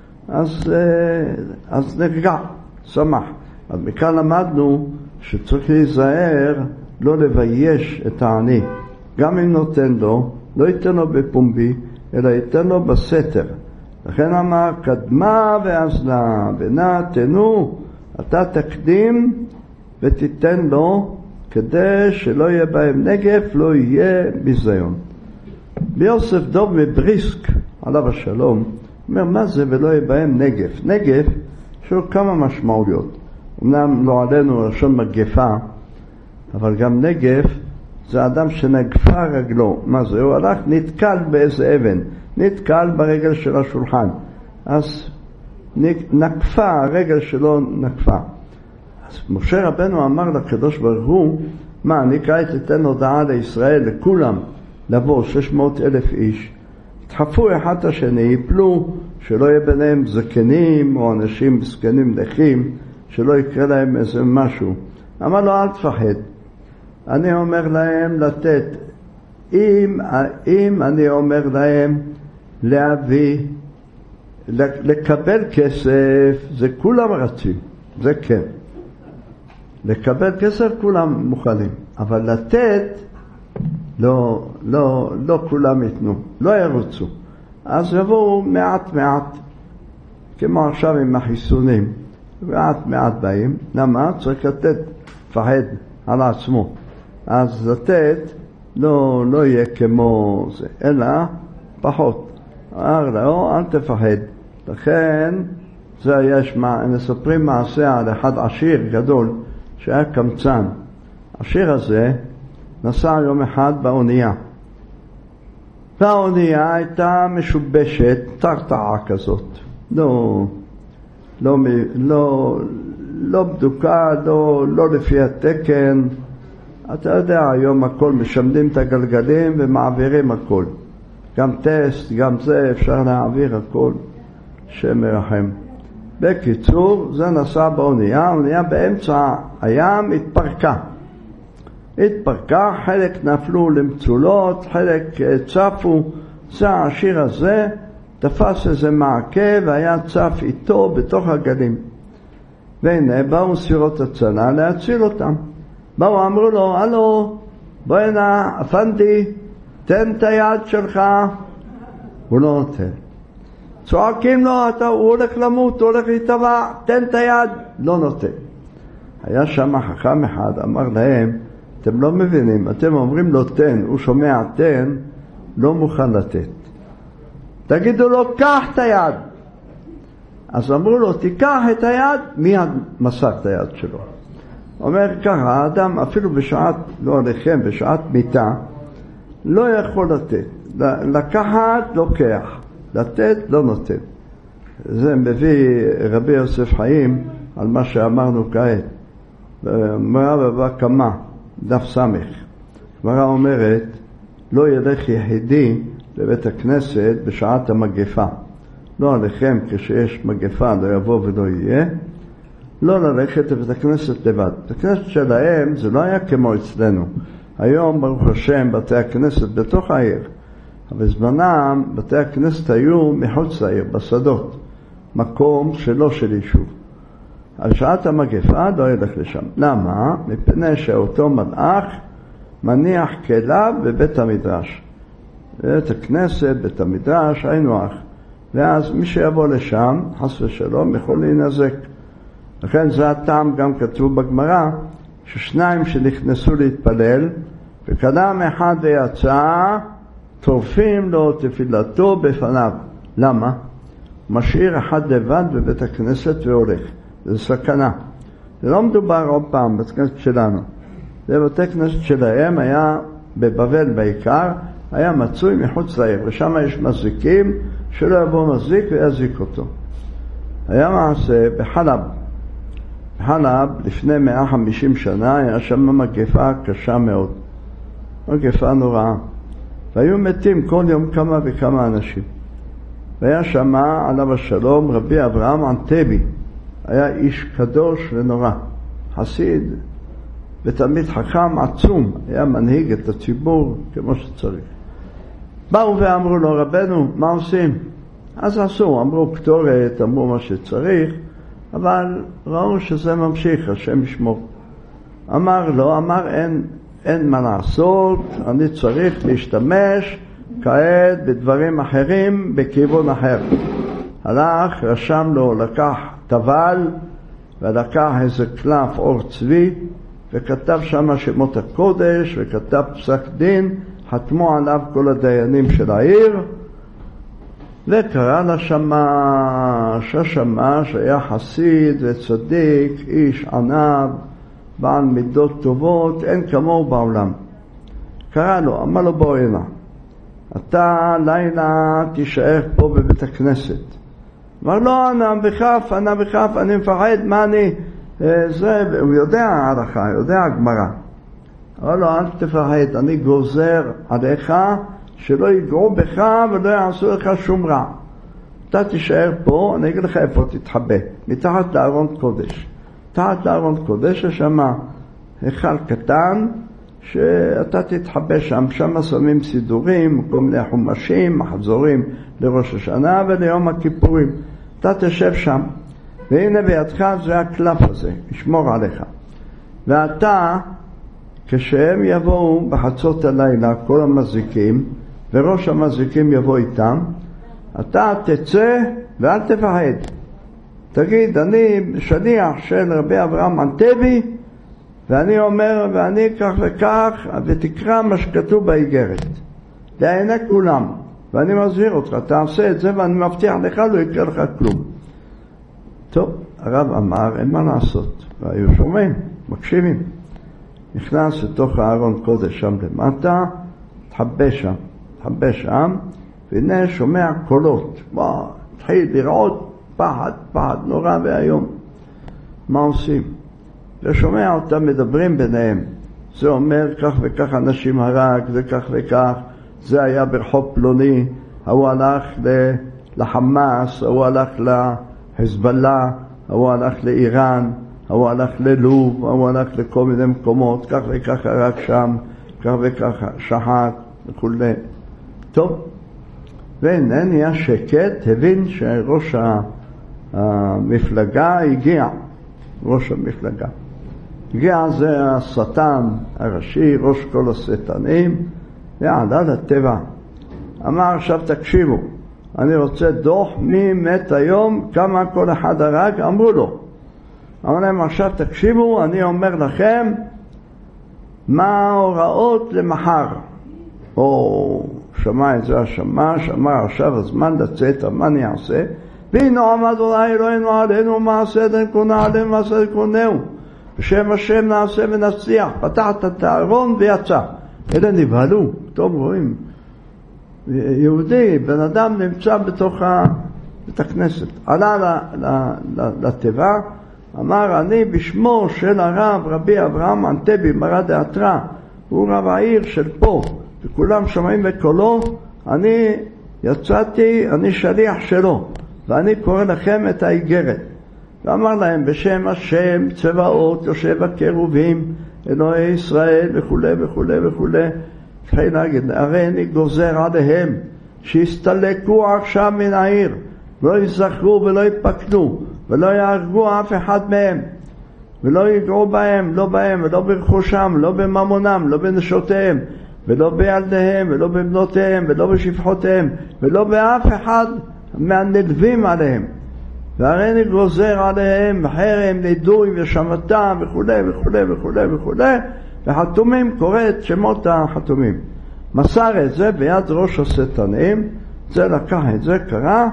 אז נרגע, שמח. אז מכאן למדנו שצריך להיזהר לא לבייש את העני. גם אם נותן לו, לא ייתן לו בפומבי, אלא ייתן לו בסתר. לכן אמר, קדמה ואזלה, ונא תנו, אתה תקדים ותיתן לו, כדי שלא יהיה בהם נגף, לא יהיה ביזיון. ביוסף דוב מבריסק, עליו השלום, אומר, מה זה ולא יהיה בהם נגף? נגף, יש לו כמה משמעויות. אמנם לא עלינו לשון מגפה, אבל גם נגף זה אדם שנגפה רגלו. מה זה? הוא הלך, נתקל באיזה אבן, נתקל ברגל של השולחן, אז נקפה, הרגל שלו נקפה. אז משה רבנו אמר לקדוש ברוך הוא, מה, אני כעת אתן הודעה לישראל, לכולם, לבוא 600,000 איש, תחפו אחד את השני, יפלו, שלא יהיה ביניהם זקנים או אנשים זקנים נכים, שלא יקרה להם איזה משהו. אמר לו, אל תפחד. אני אומר להם לתת. אם אני אומר להם להביא, לקבל כסף, זה כולם רצים. זה כן. לקבל כסף כולם מוכנים. אבל לתת, לא כולם ייתנו. לא ירוצו. אז יבואו מעט מעט. כמו עכשיו עם החיסונים. מעט באים. למה? צריך לתת, פחד על עצמו. אז לתת לא יהיה כמו זה, אלא פחות. אמר לו, אל תפחד. לכן, זה יש מספרים מעשה על אחד עשיר גדול, שהיה קמצן. העשיר הזה נסע יום אחד באונייה. והאונייה הייתה משובשת, תרתעה כזאת. לא בדוקה, לא לפי התקן. אתה יודע, היום הכל משמדים את הגלגלים ומעבירים הכל. גם טסט, גם זה, אפשר להעביר הכל. שמרחם. בקיצור, זה נסע באונייה, האונייה באמצע הים התפרקה. התפרקה, חלק נפלו למצולות, חלק צפו. זה השיר הזה תפס איזה מעקה והיה צף איתו בתוך הגלים. והנה באו סירות הצלה להציל אותם. באו אמרו לו, הלו, בוא הנה, אפנדי, תן את היד שלך. הוא לא נותן. צועקים לו, הוא הולך למות, הוא הולך להתאבע, תן את היד. לא נותן. היה שם חכם אחד, אמר להם, אתם לא מבינים, אתם אומרים לו תן, הוא שומע תן, לא מוכן לתת. תגידו לו, קח את היד. אז אמרו לו, תיקח את היד, מיד מסר את היד שלו. אומר ככה, האדם אפילו בשעת, לא עליכם, בשעת מיטה, לא יכול לתת. לקחת, לוקח. לתת, לא נותן. זה מביא רבי יוסף חיים על מה שאמרנו כעת. גמרא בבא קמא, דף סמך. גמרא אומרת, לא ילך יחידי לבית הכנסת בשעת המגפה. לא עליכם, כשיש מגפה לא יבוא ולא יהיה. לא ללכת לבית הכנסת לבד. בית הכנסת שלהם זה לא היה כמו אצלנו. היום ברוך השם בתי הכנסת בתוך העיר. אבל בזמנם בתי הכנסת היו מחוץ לעיר, בשדות. מקום שלא של יישוב. על שעת המגפה לא ילך לשם. למה? מפני שאותו מלאך מניח כליו בבית המדרש. בית הכנסת, בית המדרש, היינו אח. ואז מי שיבוא לשם, חס ושלום, יכול להינזק. לכן זה הטעם גם כתוב בגמרא, ששניים שנכנסו להתפלל, וקדם אחד ויצא, טורפים לו תפילתו בפניו. למה? משאיר אחד לבד בבית הכנסת והולך. זה סכנה. זה לא מדובר עוד פעם בבית הכנסת שלנו. זה בית הכנסת שלהם היה בבבל בעיקר, היה מצוי מחוץ לעיר, ושם יש מזיקים, שלא יבוא מזיק ויזיק אותו. היה מעשה בחלב. בחלב לפני 150 שנה היה שם מגפה קשה מאוד. מגפה נוראה. והיו מתים כל יום כמה וכמה אנשים. והיה שם עליו השלום רבי אברהם ענתבי. היה איש קדוש ונורא. חסיד ותלמיד חכם עצום. היה מנהיג את הציבור כמו שצריך. באו ואמרו לו, רבנו, מה עושים? אז עשו, אמרו קטורת, אמרו מה שצריך, אבל ראו שזה ממשיך, השם ישמור. אמר לו, אין מה לעשות, אני צריך להשתמש כעת בדברים אחרים, בכיוון אחר. הלך, רשם לו, לקח טבל, ולקח איזה קלף אור צבי, וכתב שם שמות הקודש, וכתב פסק דין, חתמו עליו כל הדיינים של העיר, וקרא לשמש, השמש היה חסיד וצדיק, איש ענב, בעל מידות טובות, אין כמוהו בעולם. קרא לו, אמר לו בוא הנה, אתה לילה תישאר פה בבית הכנסת. אמר לו, אנא בכף, אני מפחד, מה אני, זה, הוא יודע ההלכה, יודע הגמרא. אמר לו, אל תפחד, אני גוזר עליך שלא יגעו בך ולא יעשו לך שום רע. אתה תישאר פה, אני אגיד לך איפה תתחבא, מתחת לארון קודש. מתחת לארון קודש יש שם היכל קטן שאתה תתחבא שם, שם שמים סידורים, כל מיני חומשים, מחזורים לראש השנה וליום הכיפורים. אתה תשב שם, והנה בידך זה הקלף הזה, ישמור עליך. ואתה, כשהם יבואו בחצות הלילה, כל המזיקים, וראש המזיקים יבוא איתם, אתה תצא ואל תפחד. תגיד, אני שליח של רבי אברהם ענתבי, ואני אומר, ואני כך וכך, ותקרא מה שכתוב באיגרת. לעיני כולם. ואני מזהיר אותך, תעשה את זה, ואני מבטיח לך, לא יקרה לך כלום. טוב, הרב אמר, אין מה לעשות. והיו שומעים, מקשיבים. נכנס לתוך הארון קודש שם למטה, תחבא שם, והנה שומע קולות. התחיל לראות פחד נורא והיום. מה עושים? ושומע אותם מדברים ביניהם. זה אומר כך וכך אנשים הרג, זה כך וכך, זה היה ברחוב פלוני, הוא הלך לחמאס, הוא הלך לחזבאללה, הוא הלך לאיראן, הוא הלך ללוב, הוא הלך לכל מיני מקומות, כך וכך רק שם, כך וכך שחט וכולי. טוב, והנה נהיה שקט, הבין שראש המפלגה הגיע, ראש המפלגה. הגיע זה השטן הראשי, ראש כל השטנים, ועלה לטבע. אמר עכשיו תקשיבו, אני רוצה דוח מי מת היום, כמה כל אחד הרג, אמרו לו. אמר להם עכשיו תקשיבו, אני אומר לכם מה ההוראות למחר. או שמע את זה השמש, אמר עכשיו הזמן לצאת, מה אני אעשה? והנה עמד אולי אלוהינו עלינו, מעשה דנקונה עלינו, מעשה דנקונהו. בשם השם נעשה ונצליח. פתח את הארון ויצא. אלה נבהלו, טוב רואים. יהודי, בן אדם נמצא בתוך בית הכנסת. עלה לטבע, אמר אני בשמו של הרב רבי אברהם אנטבי מרד האתרא, הוא רב העיר של פה, וכולם שומעים בקולו, אני יצאתי, אני שליח שלו, ואני קורא לכם את האיגרת. ואמר להם בשם השם צבאות יושב הקרובים אלוהי ישראל וכו' וכו' וכו'. התחיל להגיד, הרי אני גוזר עליהם שיסתלקו עכשיו מן העיר, לא יזכרו ולא יפקנו ולא יהרגו אף אחד מהם, ולא יגעו בהם, לא בהם ולא ברכושם, לא בממונם, לא בנשותיהם, ולא בילדיהם ולא בבנותיהם ולא בשפחותיהם, ולא באף אחד מהנלווים עליהם. והרי אני גוזר עליהם חרם, נידוי ושמתם וכו' וכו' וכו' וכו'. וחתומים, קורא את שמות החתומים. מסר את זה ביד ראש השטנים, זה לקח את זה, קרא,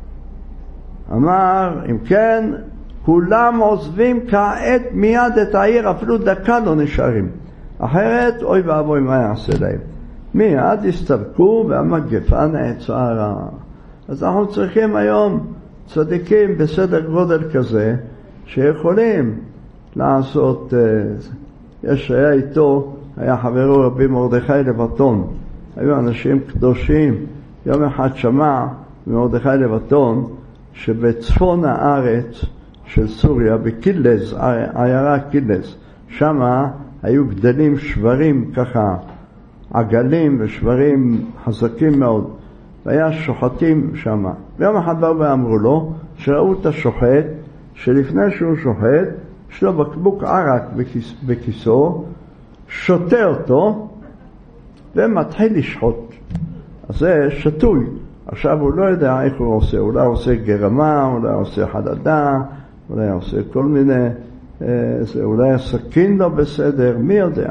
אמר אם כן כולם עוזבים כעת מיד את העיר, אפילו דקה לא נשארים, אחרת אוי ואבוי מה יעשה להם. מיד הסתלקו והמגפה נעצרה. אז אנחנו צריכים היום צדיקים בסדר גודל כזה שיכולים לעשות, היה איתו, היה חברו רבי מרדכי לבטון, היו אנשים קדושים. יום אחד שמע מרדכי לבטון שבצפון הארץ של סוריה, בקילז, עיירה קילז, שמה היו גדלים שברים ככה, עגלים ושברים חזקים מאוד, והיה שוחטים שמה. ויום אחד באו ואמרו לו שראו את השוחט, שלפני שהוא שוחט יש לו בקבוק ערק בכיסו, שותה אותו ומתחיל לשחוט. אז זה שטוי. עכשיו הוא לא יודע איך הוא עושה, אולי עושה גרמה, אולי עושה חדדה, אולי עושה כל מיני, אולי הסכין לא בסדר, מי יודע.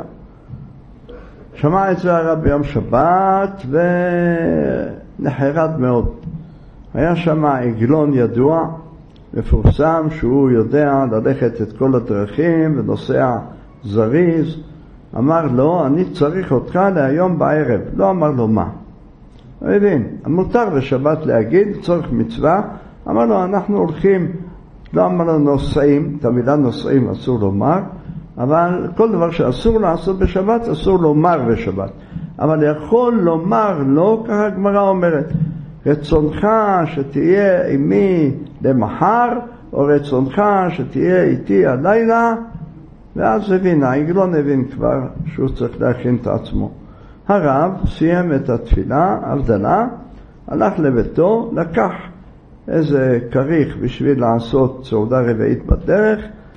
שמע את זה הרב ביום שבת ונחרד מאוד. היה שם עגלון ידוע, מפורסם, שהוא יודע ללכת את כל הדרכים ונוסע זריז. אמר לו, אני צריך אותך להיום בערב. לא אמר לו מה. לא מבין, מותר בשבת להגיד, צורך מצווה. אמר לו, אנחנו הולכים, לא אמר לו נוסעים, את המילה נוסעים אסור לומר, אבל כל דבר שאסור לעשות בשבת, אסור לומר בשבת. אבל יכול לומר לו, ככה הגמרא אומרת, רצונך שתהיה עמי למחר, או רצונך שתהיה איתי הלילה, ואז הבין, העגלון הבין כבר שהוא צריך להכין את עצמו. הרב סיים את התפילה, הבדלה, הלך לביתו, לקח איזה כריך בשביל לעשות סעודה רביעית בדרך,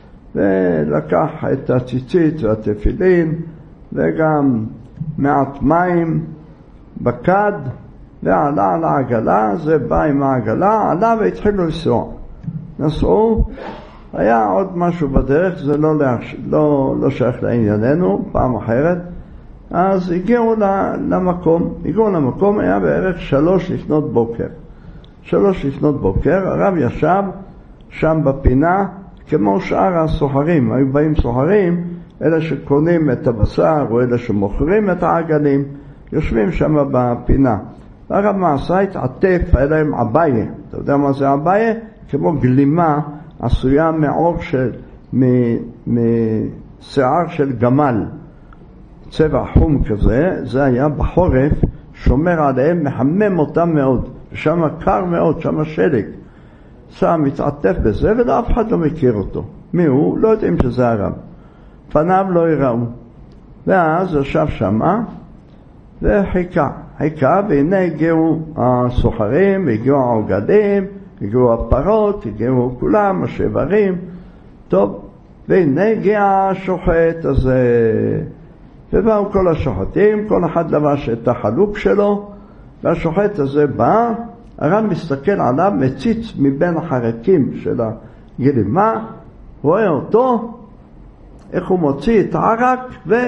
ולקח את הציצית והתפילין, וגם מעט מים בקד, ועלה על העגלה, זה בא עם העגלה, עלה והתחילו לנסוע. נסעו, היה עוד משהו בדרך, זה לא שייך לענייננו, פעם אחרת. אז הגיעו למקום, היה בערך 3 לפנות בוקר. 3 לפנות בוקר, הרב ישב שם בפינה, כמו שאר הסוחרים, היו באים סוחרים, אלה שקונים את הבשר, או אלה שמוכרים את העגלים, יושבים שם בפינה. הרב מעשה התעטף, היה להם עבאיה. אתה יודע מה זה עבאיה? כמו גלימה עשויה מעור משיער של גמל. צבע חום כזה, זה היה בחורף, שומר עליהם, מחמם אותם מאוד. שם קר מאוד, שם שלג. שם מתעטף בזה, ואף אחד לא מכיר אותו. מי הוא? לא יודעים שזה הרב. פניו לא יראו. ואז ישב שמה וחיכה. והנה הגיעו הסוחרים, הגיעו העוגדים, הגיעו הפרות, הגיעו כולם, השברים. טוב, והנה הגיע השוחט הזה. ובאו כל השוחטים, כל אחד לבש את החלוק שלו, והשוחט הזה בא, הרב מסתכל עליו, מציץ מבין החרקים של הגלימה, רואה אותו, איך הוא מוציא את הערק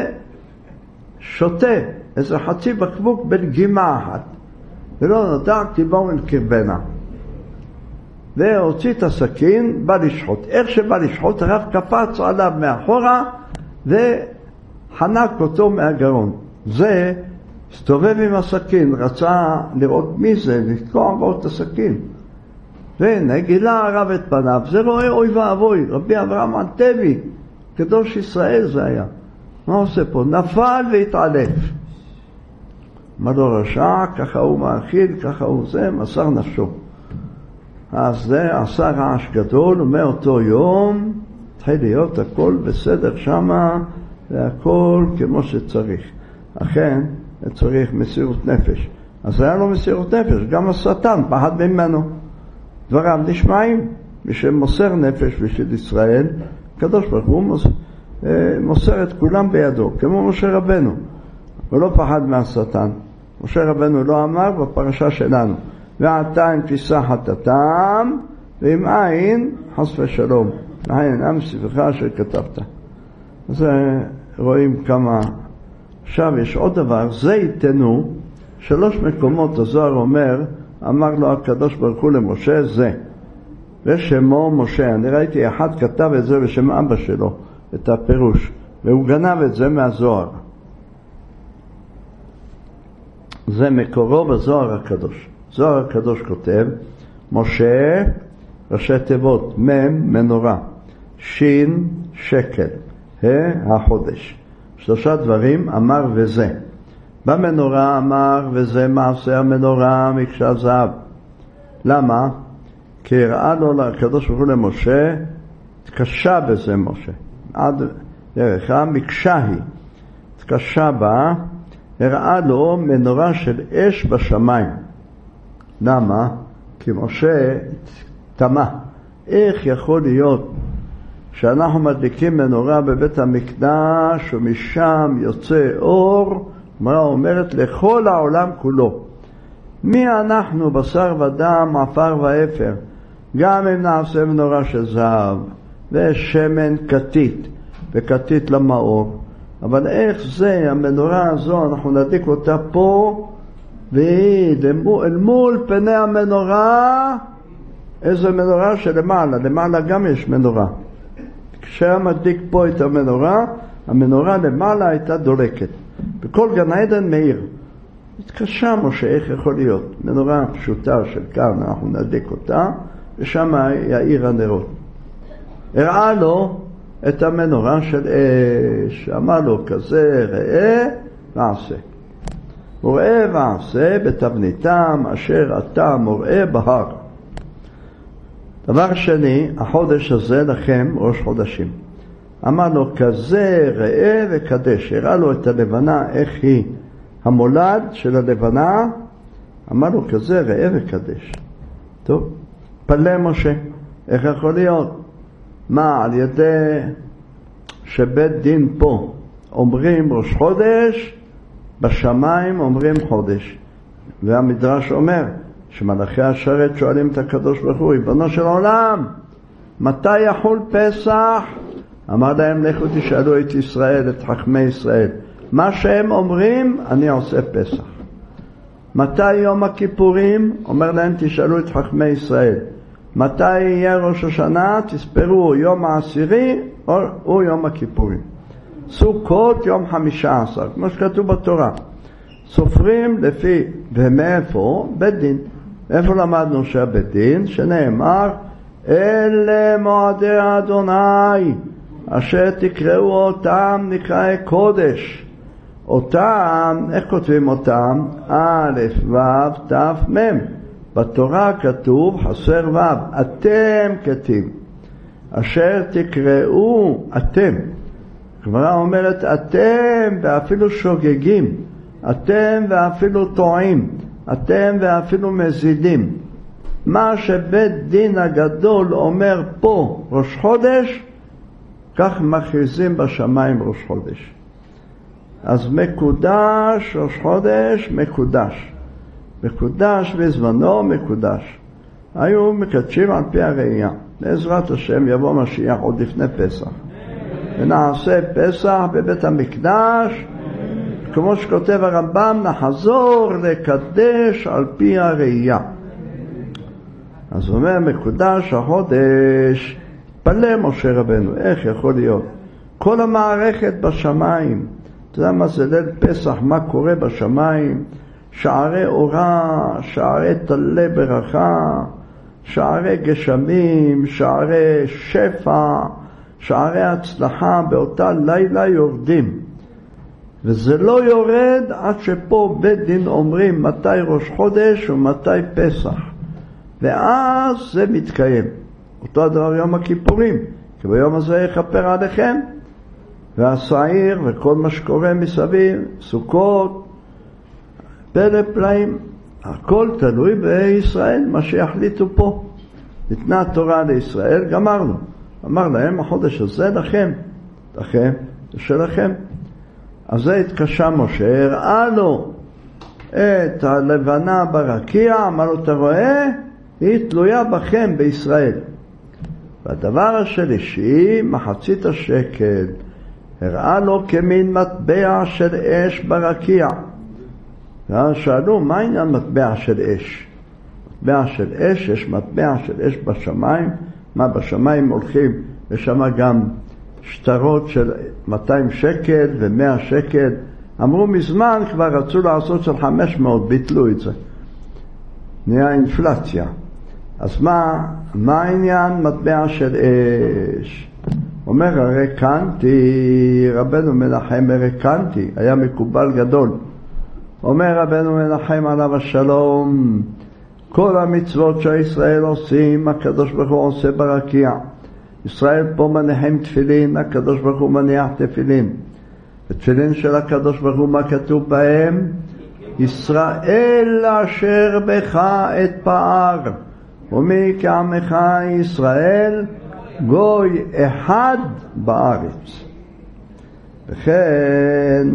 ושותה איזה חצי בקבוק בנגימה אחת, ולא נודע כי באו אל קרבנה. והוציא את הסכין, בא לשחוט. איך שבא לשחוט, הרב קפץ עליו מאחורה וחנק אותו מהגרון. זה הסתובב עם הסכין, רצה לראות מי זה, לתקוע בו את הסכין. ונגילה הרב את פניו, זה רואה אוי ואבוי, רבי אברהם אנטבי, קדוש ישראל זה היה. מה עושה פה? נפל והתעלף. מה לא רשע, ככה הוא מאכיל, ככה הוא זה, מסר נפשו. אז זה עשה רעש גדול, ומאותו יום התחיל להיות הכל בסדר שמה, והכל כמו שצריך. אכן, צריך מסירות נפש. אז היה לו מסירות נפש, גם השטן פחד ממנו. דבריו נשמעים, מי שמוסר נפש בשביל ישראל, הקדוש ברוך הוא מוסר את כולם בידו, כמו משה רבנו. הוא לא פחד מהשטן. משה רבנו לא אמר בפרשה שלנו, ועתה אם תישא חטאתם, ואם אין חס ושלום. אין עם ספרך אשר כתבת. אז רואים כמה. עכשיו יש עוד דבר, זה ייתנו, 3 מקומות הזוהר אומר, אמר לו הקדוש ברוך הוא למשה, זה. ושמו משה, אני ראיתי אחד כתב את זה בשם אבא שלו, את הפירוש, והוא גנב את זה מהזוהר. זה מקורו בזוהר הקדוש. זוהר הקדוש כותב, משה, ראשי תיבות, מם, מנורה, שין, שקל, החודש. 3 דברים, אמר וזה. במנורה אמר וזה מעשה המנורה מקשה זהב. למה? כי הראה לו הקדוש ברוך הוא למשה, תקשה בזה משה. עד דרך המקשה היא. תקשה בה, הראה לו מנורה של אש בשמיים. למה? כי משה תמה. איך יכול להיות שאנחנו מדליקים מנורה בבית המקדש ומשם יוצא אור, אמרה אומרת לכל העולם כולו. מי אנחנו בשר ודם, עפר ואפר, גם אם נעשה מנורה של זהב ושמן כתית וכתית למאור, אבל איך זה המנורה הזו אנחנו נדליק אותה פה, והיא אל מול פני המנורה איזו מנורה שלמעלה, למעלה גם יש מנורה. כשהיה מדליק פה את המנורה, המנורה למעלה הייתה דולקת. בכל גן עדן מאיר. התקשה משה, איך יכול להיות? מנורה פשוטה של כאן, אנחנו נדליק אותה, ושם יאיר הנרות. הראה לו את המנורה של אש, אמר לו כזה ראה ועשה. וראה ועשה בתבניתם אשר אתה מוראה בהר. דבר שני, החודש הזה לכם ראש חודשים. אמר לו כזה ראה וקדש. הראה לו את הלבנה, איך היא המולד של הלבנה. אמר לו כזה ראה וקדש. טוב, פלא משה, איך יכול להיות? מה, על ידי שבית דין פה אומרים ראש חודש, בשמיים אומרים חודש. והמדרש אומר שמלאכי השרת שואלים את הקדוש ברוך הוא, ריבונו של עולם, מתי יחול פסח? אמר להם, לכו תשאלו את ישראל, את חכמי ישראל. מה שהם אומרים, אני עושה פסח. מתי יום הכיפורים? אומר להם, תשאלו את חכמי ישראל. מתי יהיה ראש השנה? תספרו יום העשירי או יום הכיפורים. סוכות יום 15, כמו שכתוב בתורה. סופרים לפי, ומאיפה? בית דין. איפה למדנו שהבית דין? שנאמר, אלה מועדי אדוני, אשר תקראו אותם נקראי קודש. אותם, איך כותבים אותם? א', ו', ת', מ'. בתורה כתוב, חסר ו', אתם כתיב, אשר תקראו אתם. הגמרא אומרת אתם ואפילו שוגגים, אתם ואפילו טועים, אתם ואפילו מזידים. מה שבית דין הגדול אומר פה ראש חודש, כך מכריזים בשמיים ראש חודש. אז מקודש ראש חודש, מקודש. מקודש בזמנו מקודש. היו מקדשים על פי הראייה. בעזרת השם יבוא משיח עוד לפני פסח. ונעשה פסח בבית המקדש, כמו שכותב הרמב"ם, נחזור לקדש על פי הראייה. אז הוא אומר, מקודש החודש, פלא משה רבנו, איך יכול להיות? כל המערכת בשמיים, אתה יודע מה זה ליל פסח, מה קורה בשמיים? שערי אורה, שערי תלה ברכה, שערי גשמים, שערי שפע, שערי הצלחה, באותה לילה יורדים. וזה לא יורד עד שפה בית דין אומרים מתי ראש חודש ומתי פסח. ואז זה מתקיים. אותו הדבר יום הכיפורים, כי ביום הזה יכפר עליכם. והשעיר וכל מה שקורה מסביב, סוכות, פלא פלאים, הכל תלוי בישראל, מה שיחליטו פה. ניתנה התורה לישראל, גמרנו. אמר להם, החודש הזה לכם, לכם, זה שלכם. אז זה התקשה משה, הראה לו את הלבנה ברקיע, אמר לו, אתה רואה? היא תלויה בכם בישראל. והדבר השלישי, מחצית השקל, הראה לו כמין מטבע של אש ברקיע. ואז שאלו, מה העניין מטבע של אש? מטבע של אש, יש מטבע של אש בשמיים. מה בשמיים הולכים? יש שם גם שטרות של 200 שקל ו100 שקל. אמרו מזמן כבר רצו לעשות של 500, ביטלו את זה. נהיה אינפלציה. אז מה העניין מטבע של אש? אומר הרקנתי, רבנו מנחם הרקנתי, היה מקובל גדול. אומר רבנו מנחם עליו השלום, כל המצוות שישראל עושים, הקדוש ברוך הוא עושה ברקיע. ישראל פה מניחים תפילין, הקדוש ברוך הוא מניח תפילין. התפילין של הקדוש ברוך הוא, מה כתוב בהם? ישראל אשר בך את פער, ומי כעמך ישראל, גוי אחד בארץ. וכן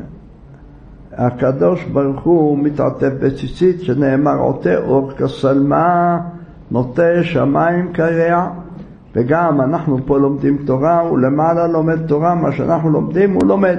הקדוש ברוך הוא מתעטף בציצית שנאמר עוטה אור כסלמה, נוטה שמיים כרע. וגם אנחנו פה לומדים תורה, ולמעלה לומד תורה, מה שאנחנו לומדים הוא לומד.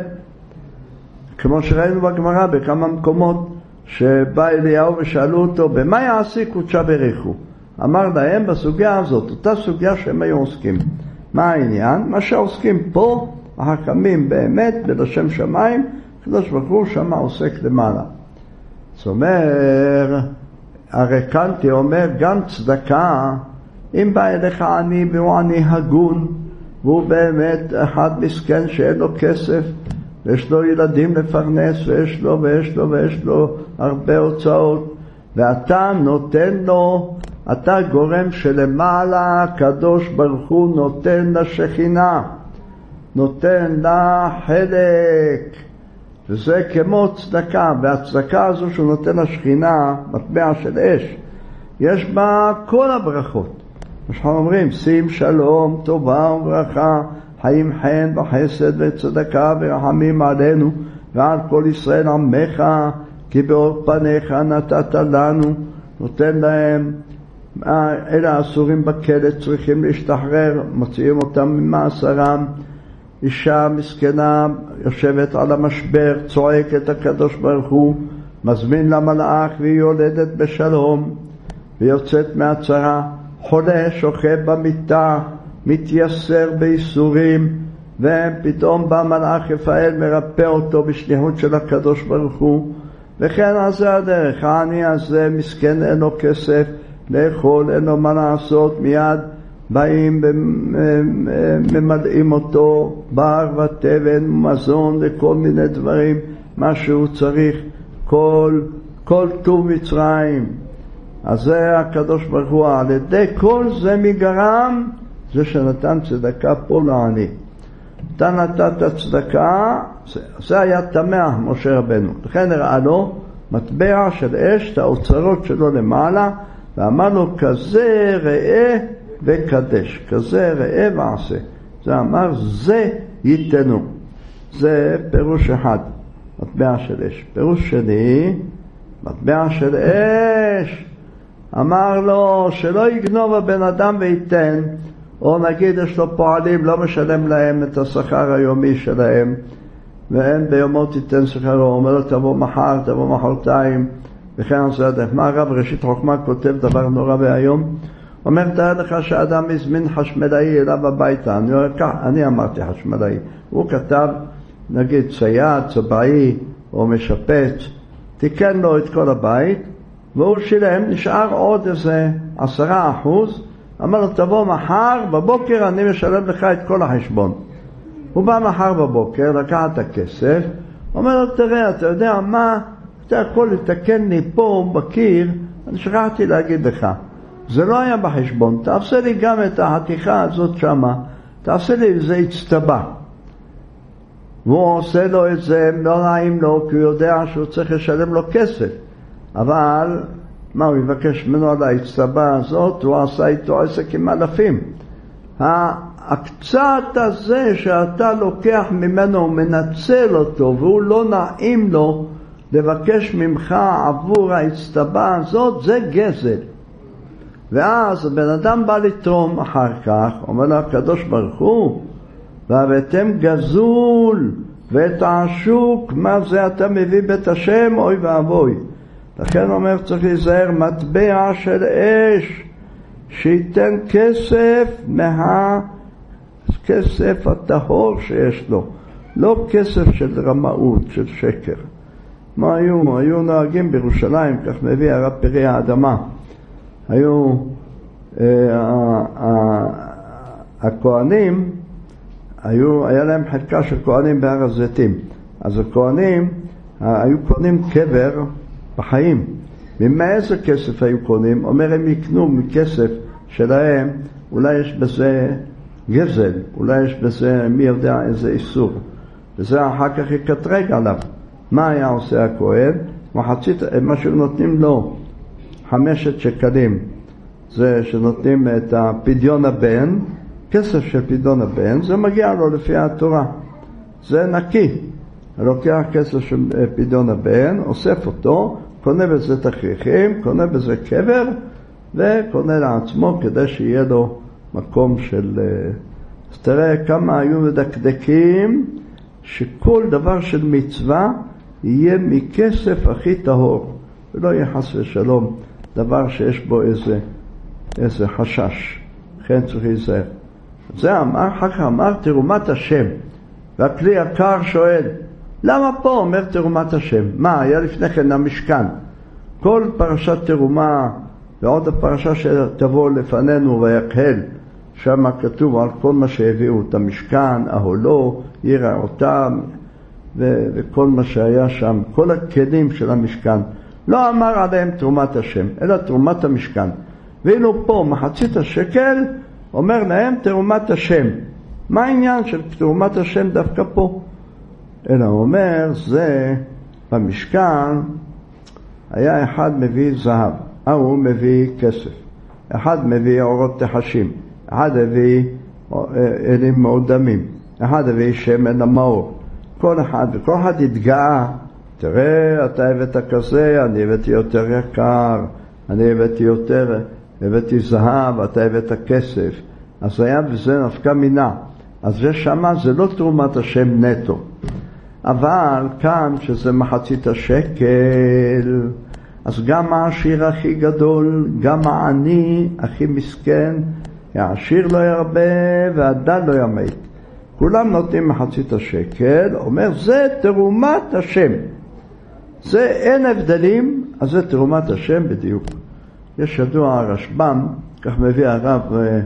כמו שראינו בגמרא בכמה מקומות, שבא אליהו ושאלו אותו, במה יעשי קודשה בריחו? אמר להם בסוגיה הזאת, אותה סוגיה שהם היו עוסקים. מה העניין? מה שעוסקים פה, החכמים באמת, בלשם שמיים, הקדוש ברוך הוא שמה עוסק למעלה. זאת אומרת, הרקנתי אומר, גם צדקה, אם בא אליך עני והוא עני הגון, והוא באמת אחד מסכן שאין לו כסף, ויש לו ילדים לפרנס, ויש לו הרבה הוצאות, ואתה נותן לו, אתה גורם שלמעלה הקדוש ברוך הוא נותן לשכינה, נותן לה חלק, וזה כמו צדקה. והצדקה הזו שהוא נותן לשכינה, מטבע של אש, יש בה כל הברכות. אנחנו אומרים, שים שלום, טובה וברכה, חיים חן וחסד וצדקה ורחמים עלינו ועל כל ישראל עמך, כי באור פניך נתת לנו. נותן להם, אלה האסורים בכלא צריכים להשתחרר, מוציאים אותם ממאסרם. אישה מסכנה יושבת על המשבר, צועקת הקדוש ברוך הוא, מזמין למלאך והיא יולדת בשלום ויוצאת מהצרה. חולה שוכב במיטה, מתייסר בייסורים, ופתאום בא מלאך רפאל מרפא אותו בשליחות של הקדוש ברוך הוא. וכן אז זה הדרך. העני הזה מסכן, אין לו כסף לאכול, אין לו מה לעשות, מיד באים וממלאים אותו בר ותבן, מזון לכל מיני דברים, מה שהוא צריך, כל טוב מצרים. אז זה הקדוש ברוך הוא, על ידי כל זה מגרם, זה שנתן צדקה פה לעני. אתה נתת צדקה, זה היה תמה משה רבנו. לכן הראה לו מטבע של אש, את האוצרות שלו למעלה, ואמר לו כזה ראה וקדש, כזה ראה ועשה. זה אמר זה ייתנו. זה פירוש אחד, מטבע של אש. פירוש שני, מטבע של אש. אמר לו שלא יגנוב הבן אדם וייתן, או נגיד יש לו פועלים, לא משלם להם את השכר היומי שלהם, ואין ביומו תיתן שכרו, אומר לו תבוא מחר, תבוא מחרתיים, וכן עושה הדרך. מה הרב ראשית חוכמה כותב דבר נורא והיום? אומר תאר לך שאדם הזמין חשמלאי אליו הביתה, אני אמרתי חשמלאי, הוא כתב נגיד צייד, צבעי או משפץ, תיקן לו את כל הבית, והוא שילם, נשאר עוד איזה 10%, אמר לו תבוא מחר בבוקר אני משלם לך את כל החשבון. הוא בא מחר בבוקר, לקח את הכסף, אומר לו תראה, אתה יודע מה, אתה יכול לתקן לי פה בקיר, אני שכחתי להגיד לך, זה לא היה בחשבון, תעשה לי גם את החתיכה הזאת שמה, תעשה לי איזה הצטבה. והוא עושה לו את זה, לא נעים לו, כי הוא יודע שהוא צריך לשלם לו כסף. אבל, מה הוא יבקש ממנו על ההצטבה הזאת? הוא עשה איתו עסק עם אלפים. הקצת הזה שאתה לוקח ממנו ומנצל אותו, והוא לא נעים לו לבקש ממך עבור ההצטבה הזאת, זה גזל. ואז הבן אדם בא לתרום אחר כך, אומר לו הקדוש ברוך הוא, והבאתם גזול ואת העשוק, מה זה אתה מביא בית השם, אוי ואבוי. לכן אומר צריך להיזהר, מטבע של אש שייתן כסף מהכסף הטהור שיש לו, לא כסף של רמאות, של שקר. מה היו נוהגים בירושלים, כך מביא הרב פרי האדמה, הכהנים, היה להם חלקה של כהנים בהר הזיתים. אז הכהנים היו קונים קבר בחיים. מאיזה כסף היו קונים? אומר הם יקנו מכסף שלהם, אולי יש בזה גזל, אולי יש בזה מי יודע איזה איסור. וזה אחר כך יקטרג עליו. מה היה עושה הכהן? מחצית, מה שנותנים לו 5 שקלים, זה שנותנים את הפדיון הבן, כסף של פדיון הבן, זה מגיע לו לפי התורה. זה נקי. לוקח כסף של פדיון הבן, אוסף אותו, קונה בזה תכריכים, קונה בזה קבר, וקונה לעצמו כדי שיהיה לו מקום של... אז תראה כמה היו מדקדקים שכל דבר של מצווה יהיה מכסף הכי טהור, ולא יהיה חס ושלום דבר שיש בו איזה חשש. לכן צריך להיזהר. זה אמר, אחר כך אמר תרומת השם, והכלי יקר שואל, למה פה אומר תרומת השם? מה, היה לפני כן המשכן. כל פרשת תרומה, ועוד הפרשה שתבוא לפנינו ויקהל, שם כתוב על כל מה שהביאו, את המשכן, אהלו, ירעותם, וכל מה שהיה שם, כל הכלים של המשכן. לא אמר עליהם תרומת השם, אלא תרומת המשכן. ואילו פה מחצית השקל, אומר להם תרומת השם. מה העניין של תרומת השם דווקא פה? אלא הוא אומר, זה במשכן היה אחד מביא זהב, הוא מביא כסף, אחד מביא אורות תחשים, אחד הביא אלים מעודמים, אחד הביא שמן למאור. כל אחד התגאה, תראה אתה הבאת כזה, אני הבאתי יותר יקר, אני הבאתי זהב, אתה הבאת כסף. אז היה וזה נפקא מינה. אז זה שמה, זה לא תרומת השם נטו. אבל כאן, שזה מחצית השקל, אז גם העשיר הכי גדול, גם העני הכי מסכן, העשיר לא ירבה והדל לא ימית. כולם נותנים מחצית השקל, אומר זה תרומת השם. זה אין הבדלים, אז זה תרומת השם בדיוק. יש ידוע הרשב"ם, כך מביא הרב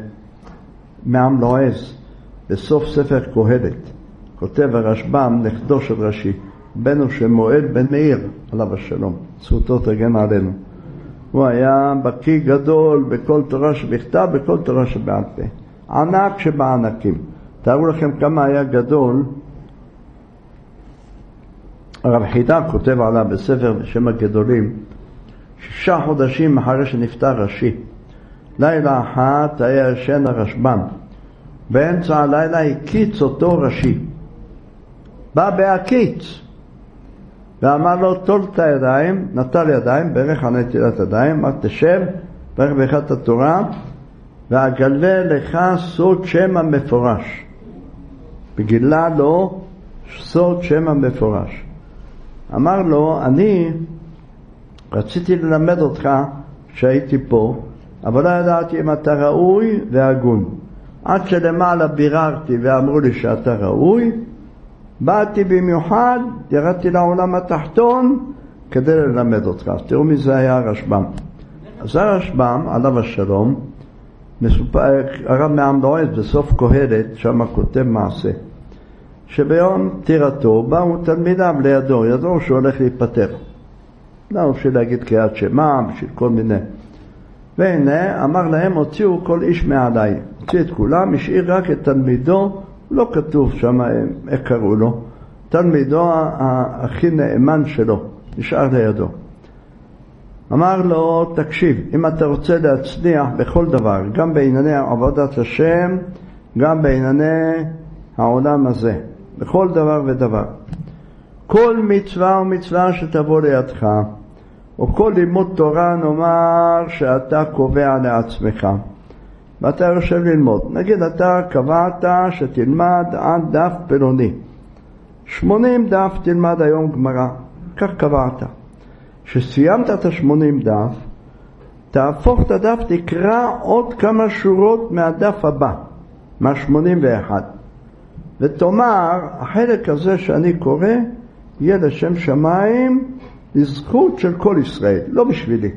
מעם לועז, בסוף ספר קהלת, כותב הרשב"ם, נכדו של רש"י, בנו שמואל בן מאיר, עליו השלום, זכותו תגן עלינו. הוא היה בקיא גדול בכל תורה שבכתב, בכל תורה שבעל פה. ענק שבענקים. תארו לכם כמה היה גדול. הרב חידה כותב עליו בספר בשם הגדולים, 6 חודשים אחרי שנפטר רש"י. לילה אחת היה ישן הרשב"ם. באמצע הלילה הקיץ אותו רש"י. בא בהקיץ. ואמר לו, תול את הידיים, נטל ידיים, בערך על נטילת ידיים, אמר תשב, בערך באחת התורה, ואגלה לך סוד שם המפורש. וגילה לו סוד שם המפורש. אמר לו, אני רציתי ללמד אותך כשהייתי פה, אבל לא ידעתי אם אתה ראוי והגון. עד שלמעלה ביררתי ואמרו לי שאתה ראוי, באתי במיוחד, ירדתי לעולם התחתון כדי ללמד אותך. תראו מי זה היה הרשב"ם. אז הרשב"ם, עליו השלום, הרב מהמלועז בסוף קהלת, שם כותב מעשה, שביום פטירתו באו תלמידיו לידו, ידעו שהוא הולך להיפטר. לא, בשביל להגיד קריאת שמע, בשביל כל מיני. והנה, אמר להם, הוציאו כל איש מעליי. הוציא את כולם, השאיר רק את תלמידו, לא כתוב שם איך קראו לו, תלמידו הכי נאמן שלו, נשאר לידו. אמר לו, תקשיב, אם אתה רוצה להצליח בכל דבר, גם בענייני עבודת השם, גם בענייני העולם הזה, בכל דבר ודבר, כל מצווה ומצווה שתבוא לידך, או כל לימוד תורה נאמר שאתה קובע לעצמך, ואתה יושב ללמוד. נגיד אתה קבעת שתלמד עד דף פלוני. 80 דף תלמד היום גמרא. כך קבעת. שסיימת את 80 דף, תהפוך את הדף, תקרא עוד כמה שורות מהדף הבא, מה-81. ותאמר, החלק הזה שאני קורא, יהיה לשם שמיים לזכות של כל ישראל, לא בשבילי.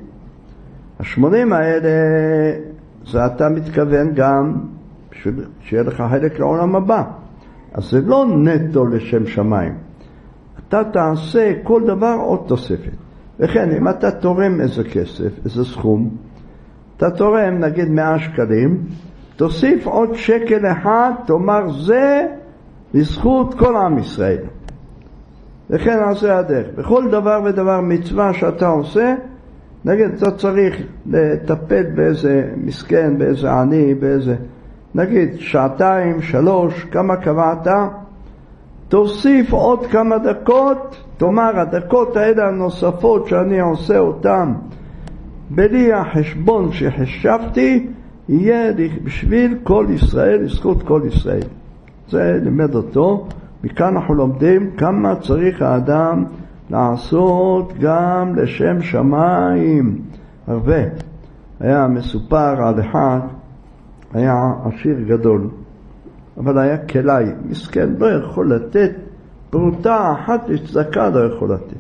80 האלה, זה אתה מתכוון גם שיהיה לך חלק לעולם הבא. אז זה לא נטו לשם שמיים. אתה תעשה כל דבר עוד תוספת. וכן, אם אתה תורם איזה כסף, איזה סכום, אתה תורם נגיד 100 שקלים, תוסיף עוד שקל אחד, תאמר זה לזכות כל עם ישראל. וכן, אז זה הדרך. בכל דבר ודבר מצווה שאתה עושה, נגיד, אתה צריך לטפל באיזה מסכן, באיזה עני, באיזה, נגיד, 2, 3, כמה קבעת, תוסיף עוד כמה דקות, תאמר, הדקות האלה הנוספות שאני עושה אותם, בלי החשבון שחשבתי, יהיה בשביל כל ישראל, לזכות כל ישראל. זה לימד אותו, מכאן אנחנו לומדים כמה צריך האדם לעשות גם לשם שמיים. הרבה. היה מסופר על אחד, היה עשיר גדול, אבל היה כלאי, מסכן, לא יכול לתת, פרוטה אחת לצדקה לא יכול לתת.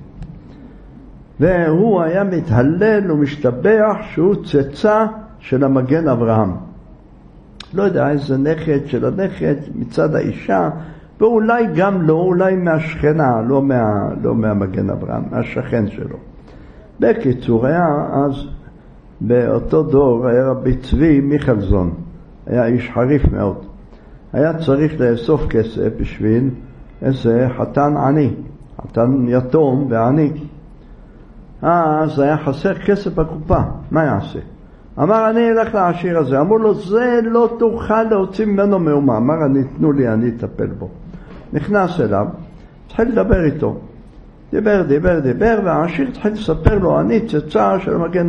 והוא היה מתהלל ומשתבח שהוא צאצא של המגן אברהם. לא יודע, איזה נכד של הנכד מצד האישה, ואולי גם לא, אולי מהשכנה, לא מהמגן אברהם, מהשכן שלו. בקיצור, היה אז באותו דור, היה רבי צבי מיכלזון, היה איש חריף מאוד. היה צריך לאסוף כסף בשביל איזה חתן עני, חתן יתום ועני. אז היה חסר כסף בקופה, מה יעשה? אמר, אני אלך לעשיר הזה. אמרו לו, זה לא תוכל להוציא ממנו מאומה. אמר, תנו לי, אני אטפל בו. נכנס אליו, התחיל לדבר איתו. דיבר, והעשיר התחיל לספר לו, אני צאצא של מגן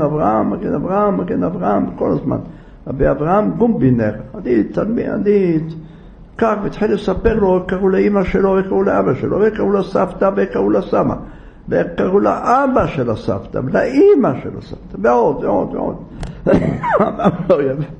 אברהם, כל הזמן. רבי אברהם גומבינר, אני כך, והתחיל לספר לו, קראו לאמא שלו, וקראו לאבא שלו, וקראו לסבתא, וקראו לסבא, וקראו לאבא של הסבתא, ולאמא של הסבתא, ועוד. אמר לו,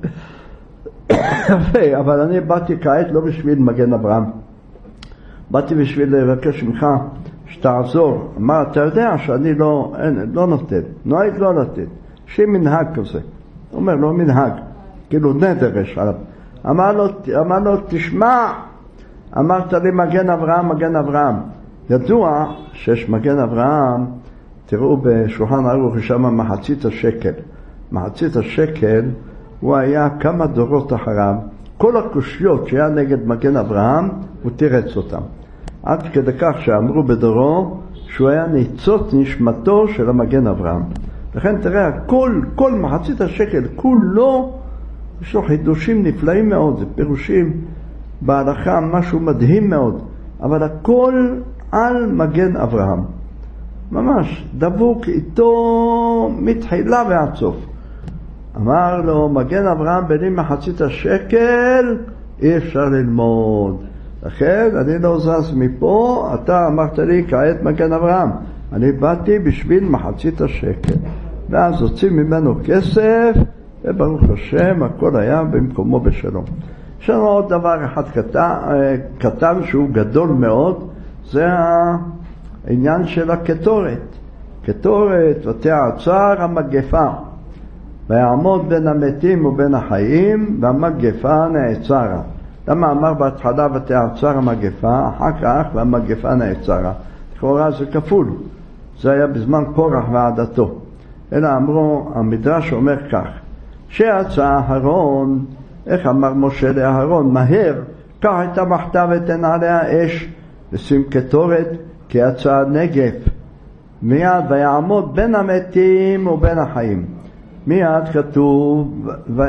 יפה, אבל אני באתי כעת לא בשביל מגן אברהם, באתי בשביל לבקש ממך שתעזור. אמר, אתה יודע שאני לא נותן, נוהג לא לתת, שיהיה מנהג כזה. הוא אומר, לא מנהג, כאילו נדר יש עליו. אמר לו, תשמע, אמרת לי מגן אברהם. ידוע שיש מגן אברהם, תראו בשולחן ערוך שם מחצית השקל. מחצית השקל הוא היה כמה דורות אחריו. כל הקושיות שהיה נגד מגן אברהם, הוא תירץ אותם. עד כדי כך שאמרו בדורו שהוא היה ניצוץ נשמתו של המגן אברהם. לכן תראה, כל מחצית השקל, כולו, יש לו חידושים נפלאים מאוד, זה פירושים בהלכה, משהו מדהים מאוד, אבל הכל על מגן אברהם. ממש, דבוק איתו מתחילה ועד סוף. אמר לו, מגן אברהם בלי מחצית השקל, אי אפשר ללמוד. לכן אני לא זז מפה, אתה אמרת לי כעת מגן אברהם. אני באתי בשביל מחצית השקל. ואז הוצאים ממנו כסף, וברוך השם, הכל היה במקומו בשלום. יש לנו עוד דבר אחד קטן שהוא גדול מאוד, זה העניין של הקטורת. קטורת ותעצר המגפה, ויעמוד בין המתים ובין החיים, והמגפה נעצרה. למה אמר בהתחלה ותעצר המגפה, אחר כך והמגפה נעצרה? לכאורה זה כפול. זה היה בזמן קורח ועדתו. אלא אמרו, המדרש אומר כך, שיצא אהרון, איך אמר משה לאהרון, מהר, קח את המחתה ותן עליה אש, ושים קטורת, כי יצא נגף. מיד ויעמוד בין המתים ובין החיים. מיד כתוב,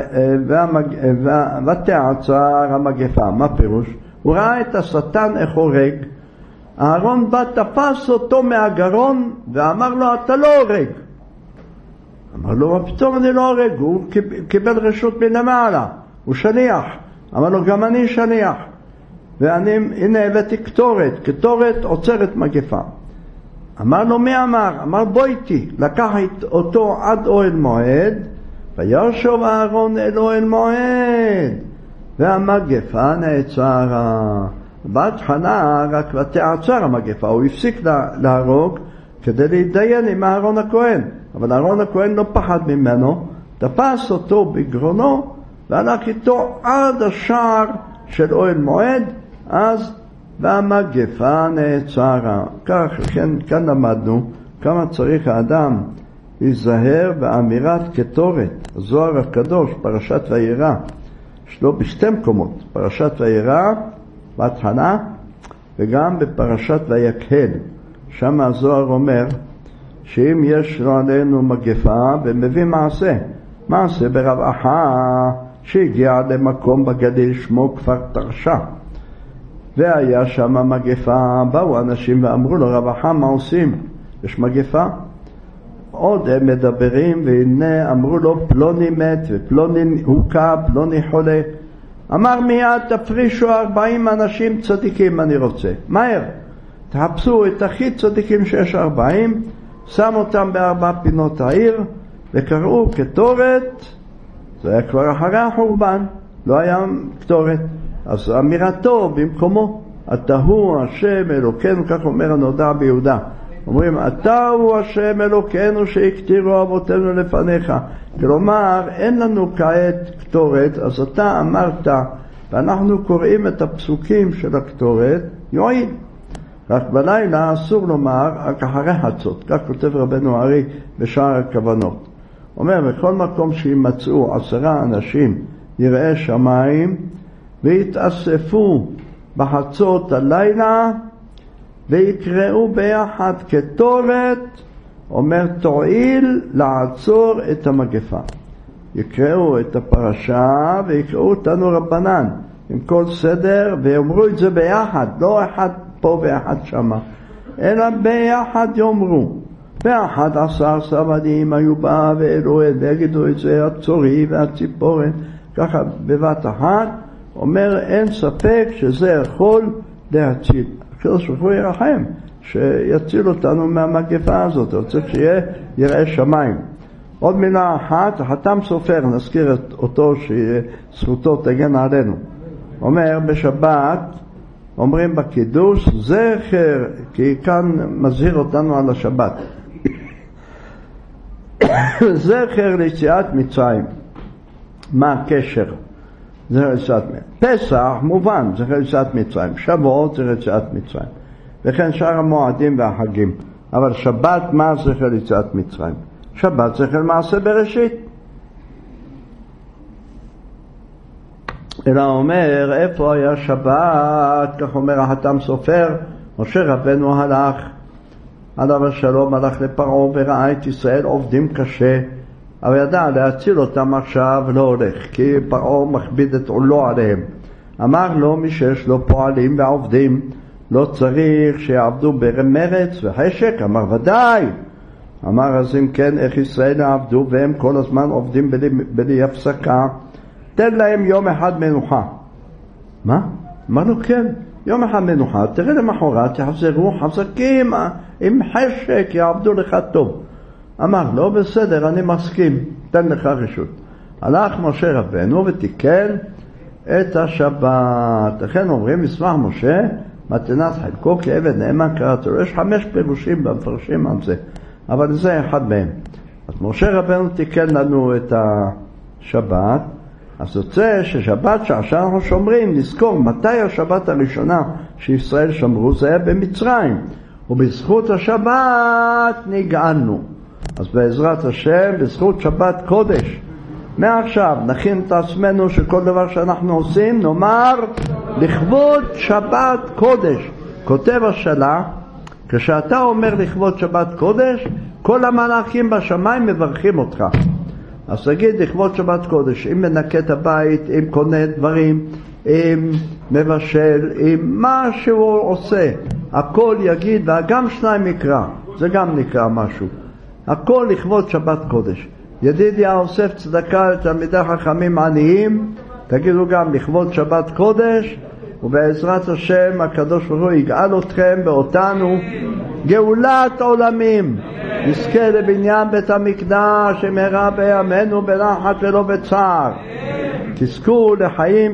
ותעצר המגפה. מה פירוש? הוא ראה את השטן איך הורג. אהרון בא תפס אותו מהגרון ואמר לו, אתה לא הורג. אמר לו, פתאום אני לא הורג, הוא קיבל רשות מלמעלה, הוא שליח. אמר לו, גם אני שליח. הנה הבאתי קטורת עוצרת מגפה. אמר לו, מי אמר? אמר, בוא איתי. לקח אותו עד אוהל מועד, וישוב אהרון אל אוהל מועד, והמגפה נעצרה. בהתחלה רק ותעצר המגפה, הוא הפסיק להרוג כדי להתדיין עם אהרון הכהן. אבל אהרון הכהן לא פחד ממנו, תפס אותו בגרונו, והלך איתו עד השער של אוהל מועד, אז והמגפה נעצרה. כך, כאן למדנו כמה צריך האדם להיזהר באמירת קטורת. הזוהר הקדוש, פרשת וירא, יש לו בשתי מקומות, פרשת וירא בהתחלה וגם בפרשת ויקהל. שם הזוהר אומר שאם יש עלינו מגפה ומביא מעשה ברב אחא שהגיע למקום בגליל שמו כפר תרשע, והיה שם מגפה, באו אנשים ואמרו לו, רב אחא, מה עושים? יש מגפה. עוד הם מדברים, והנה אמרו לו, פלוני מת ופלוני הוקע, פלוני חולה. אמר מיד, תפרישו 40 אנשים צדיקים אני רוצה. מהר, תחפשו את הכי צדיקים שיש 40, שם אותם בארבע פינות העיר, וקראו קטורת. זה היה כבר אחרי החורבן, לא היה קטורת. אז אמירתו במקומו, אתה הוא השם אלוקינו, כך אומר הנודע ביהודה. אומרים, אתה הוא השם אלוקינו שהקטירו אבותינו לפניך. כלומר, אין לנו כעת קטורת, אז אתה אמרת, ואנחנו קוראים את הפסוקים של הקטורת, יועיל. רק בלילה אסור לומר, רק אחרי חצות. כך כותב רבנו ארי בשער הכוונות. אומר, בכל מקום שימצאו 10 אנשים יראי שמיים, והתאספו בחצות הלילה ויקראו ביחד קטורת, אומר תועיל לעצור את המגפה. יקראו את הפרשה ויקראו אותנו רבנן עם כל סדר, ויאמרו את זה ביחד, לא אחד פה ואחד שמה, אלא ביחד יאמרו. 11 סבדים היו בא ואלוהים, ויגידו את זה הצורי והציפורן, ככה בבת אחת. אומר, אין ספק שזה יכול להציל. הקדוש ברוך הוא ירחם, שיציל אותנו מהמגפה הזאת. הוא צריך שיהיה יראי שמיים. עוד מילה אחת, החתם סופר, נזכיר אותו שזכותו תגן עלינו. אומר, בשבת אומרים בקידוש זכר, כי כאן מזהיר אותנו על השבת. זכר ליציאת מצרים. מה הקשר? זה יציאת מצרים. פסח מובן, זה יציאת מצרים. שבועות זה יציאת מצרים. וכן שאר המועדים והחגים. אבל שבת מה זכר יציאת מצרים? שבת זכר מעשה בראשית. אלא אומר, איפה היה שבת? כך אומר החתם סופר, משה רבנו הלך, עליו השלום, הלך לפרעה וראה את ישראל עובדים קשה, אבל ידע להציל אותם עכשיו לא הולך, כי פרעה מכביד את עולו עליהם. אמר לו, מי שיש לו פועלים ועובדים, לא צריך שיעבדו במרץ וחשק? אמר ודאי. אמר אז אם כן, איך ישראל יעבדו והם כל הזמן עובדים בלי הפסקה? תן להם יום אחד מנוחה. מה? אמר לו כן, יום אחד מנוחה, תראה למחרת יחזרו חזקים עם חשק, יעבדו לך טוב. אמר לו בסדר, אני מסכים, תן לך רשות. הלך משה רבנו ותיקן את השבת. לכן אומרים מסמך משה מתנת חלקו כעבד נאמן קראתו לו. יש 5 פירושים במפרשים על זה, אבל זה אחד מהם. אז משה רבנו תיקן לנו את השבת. אז יוצא ששבת שאנחנו שומרים, נזכור מתי השבת הראשונה שישראל שמרו, זה היה במצרים, ובזכות השבת נגאלנו. אז בעזרת השם, בזכות שבת קודש, מעכשיו נכין את עצמנו שכל דבר שאנחנו עושים נאמר לכבוד שבת קודש. כותב השאלה, כשאתה אומר לכבוד שבת קודש, כל המלאכים בשמיים מברכים אותך. אז תגיד לכבוד שבת קודש, אם מנקה את הבית, אם קונה דברים, אם מבשל, אם מה שהוא עושה, הכל יגיד, וגם 2 יקרא, זה גם נקרא משהו. הכל לכבוד שבת קודש. ידידיה אוסף צדקה לתלמידי חכמים עניים, תגידו גם לכבוד שבת קודש, ובעזרת השם הקדוש ברוך הוא יגאל אתכם ואותנו גאולת עולמים. נזכה לבניין בית המקדש שמהרה בימינו בנחת ולא בצער. תזכו לחיים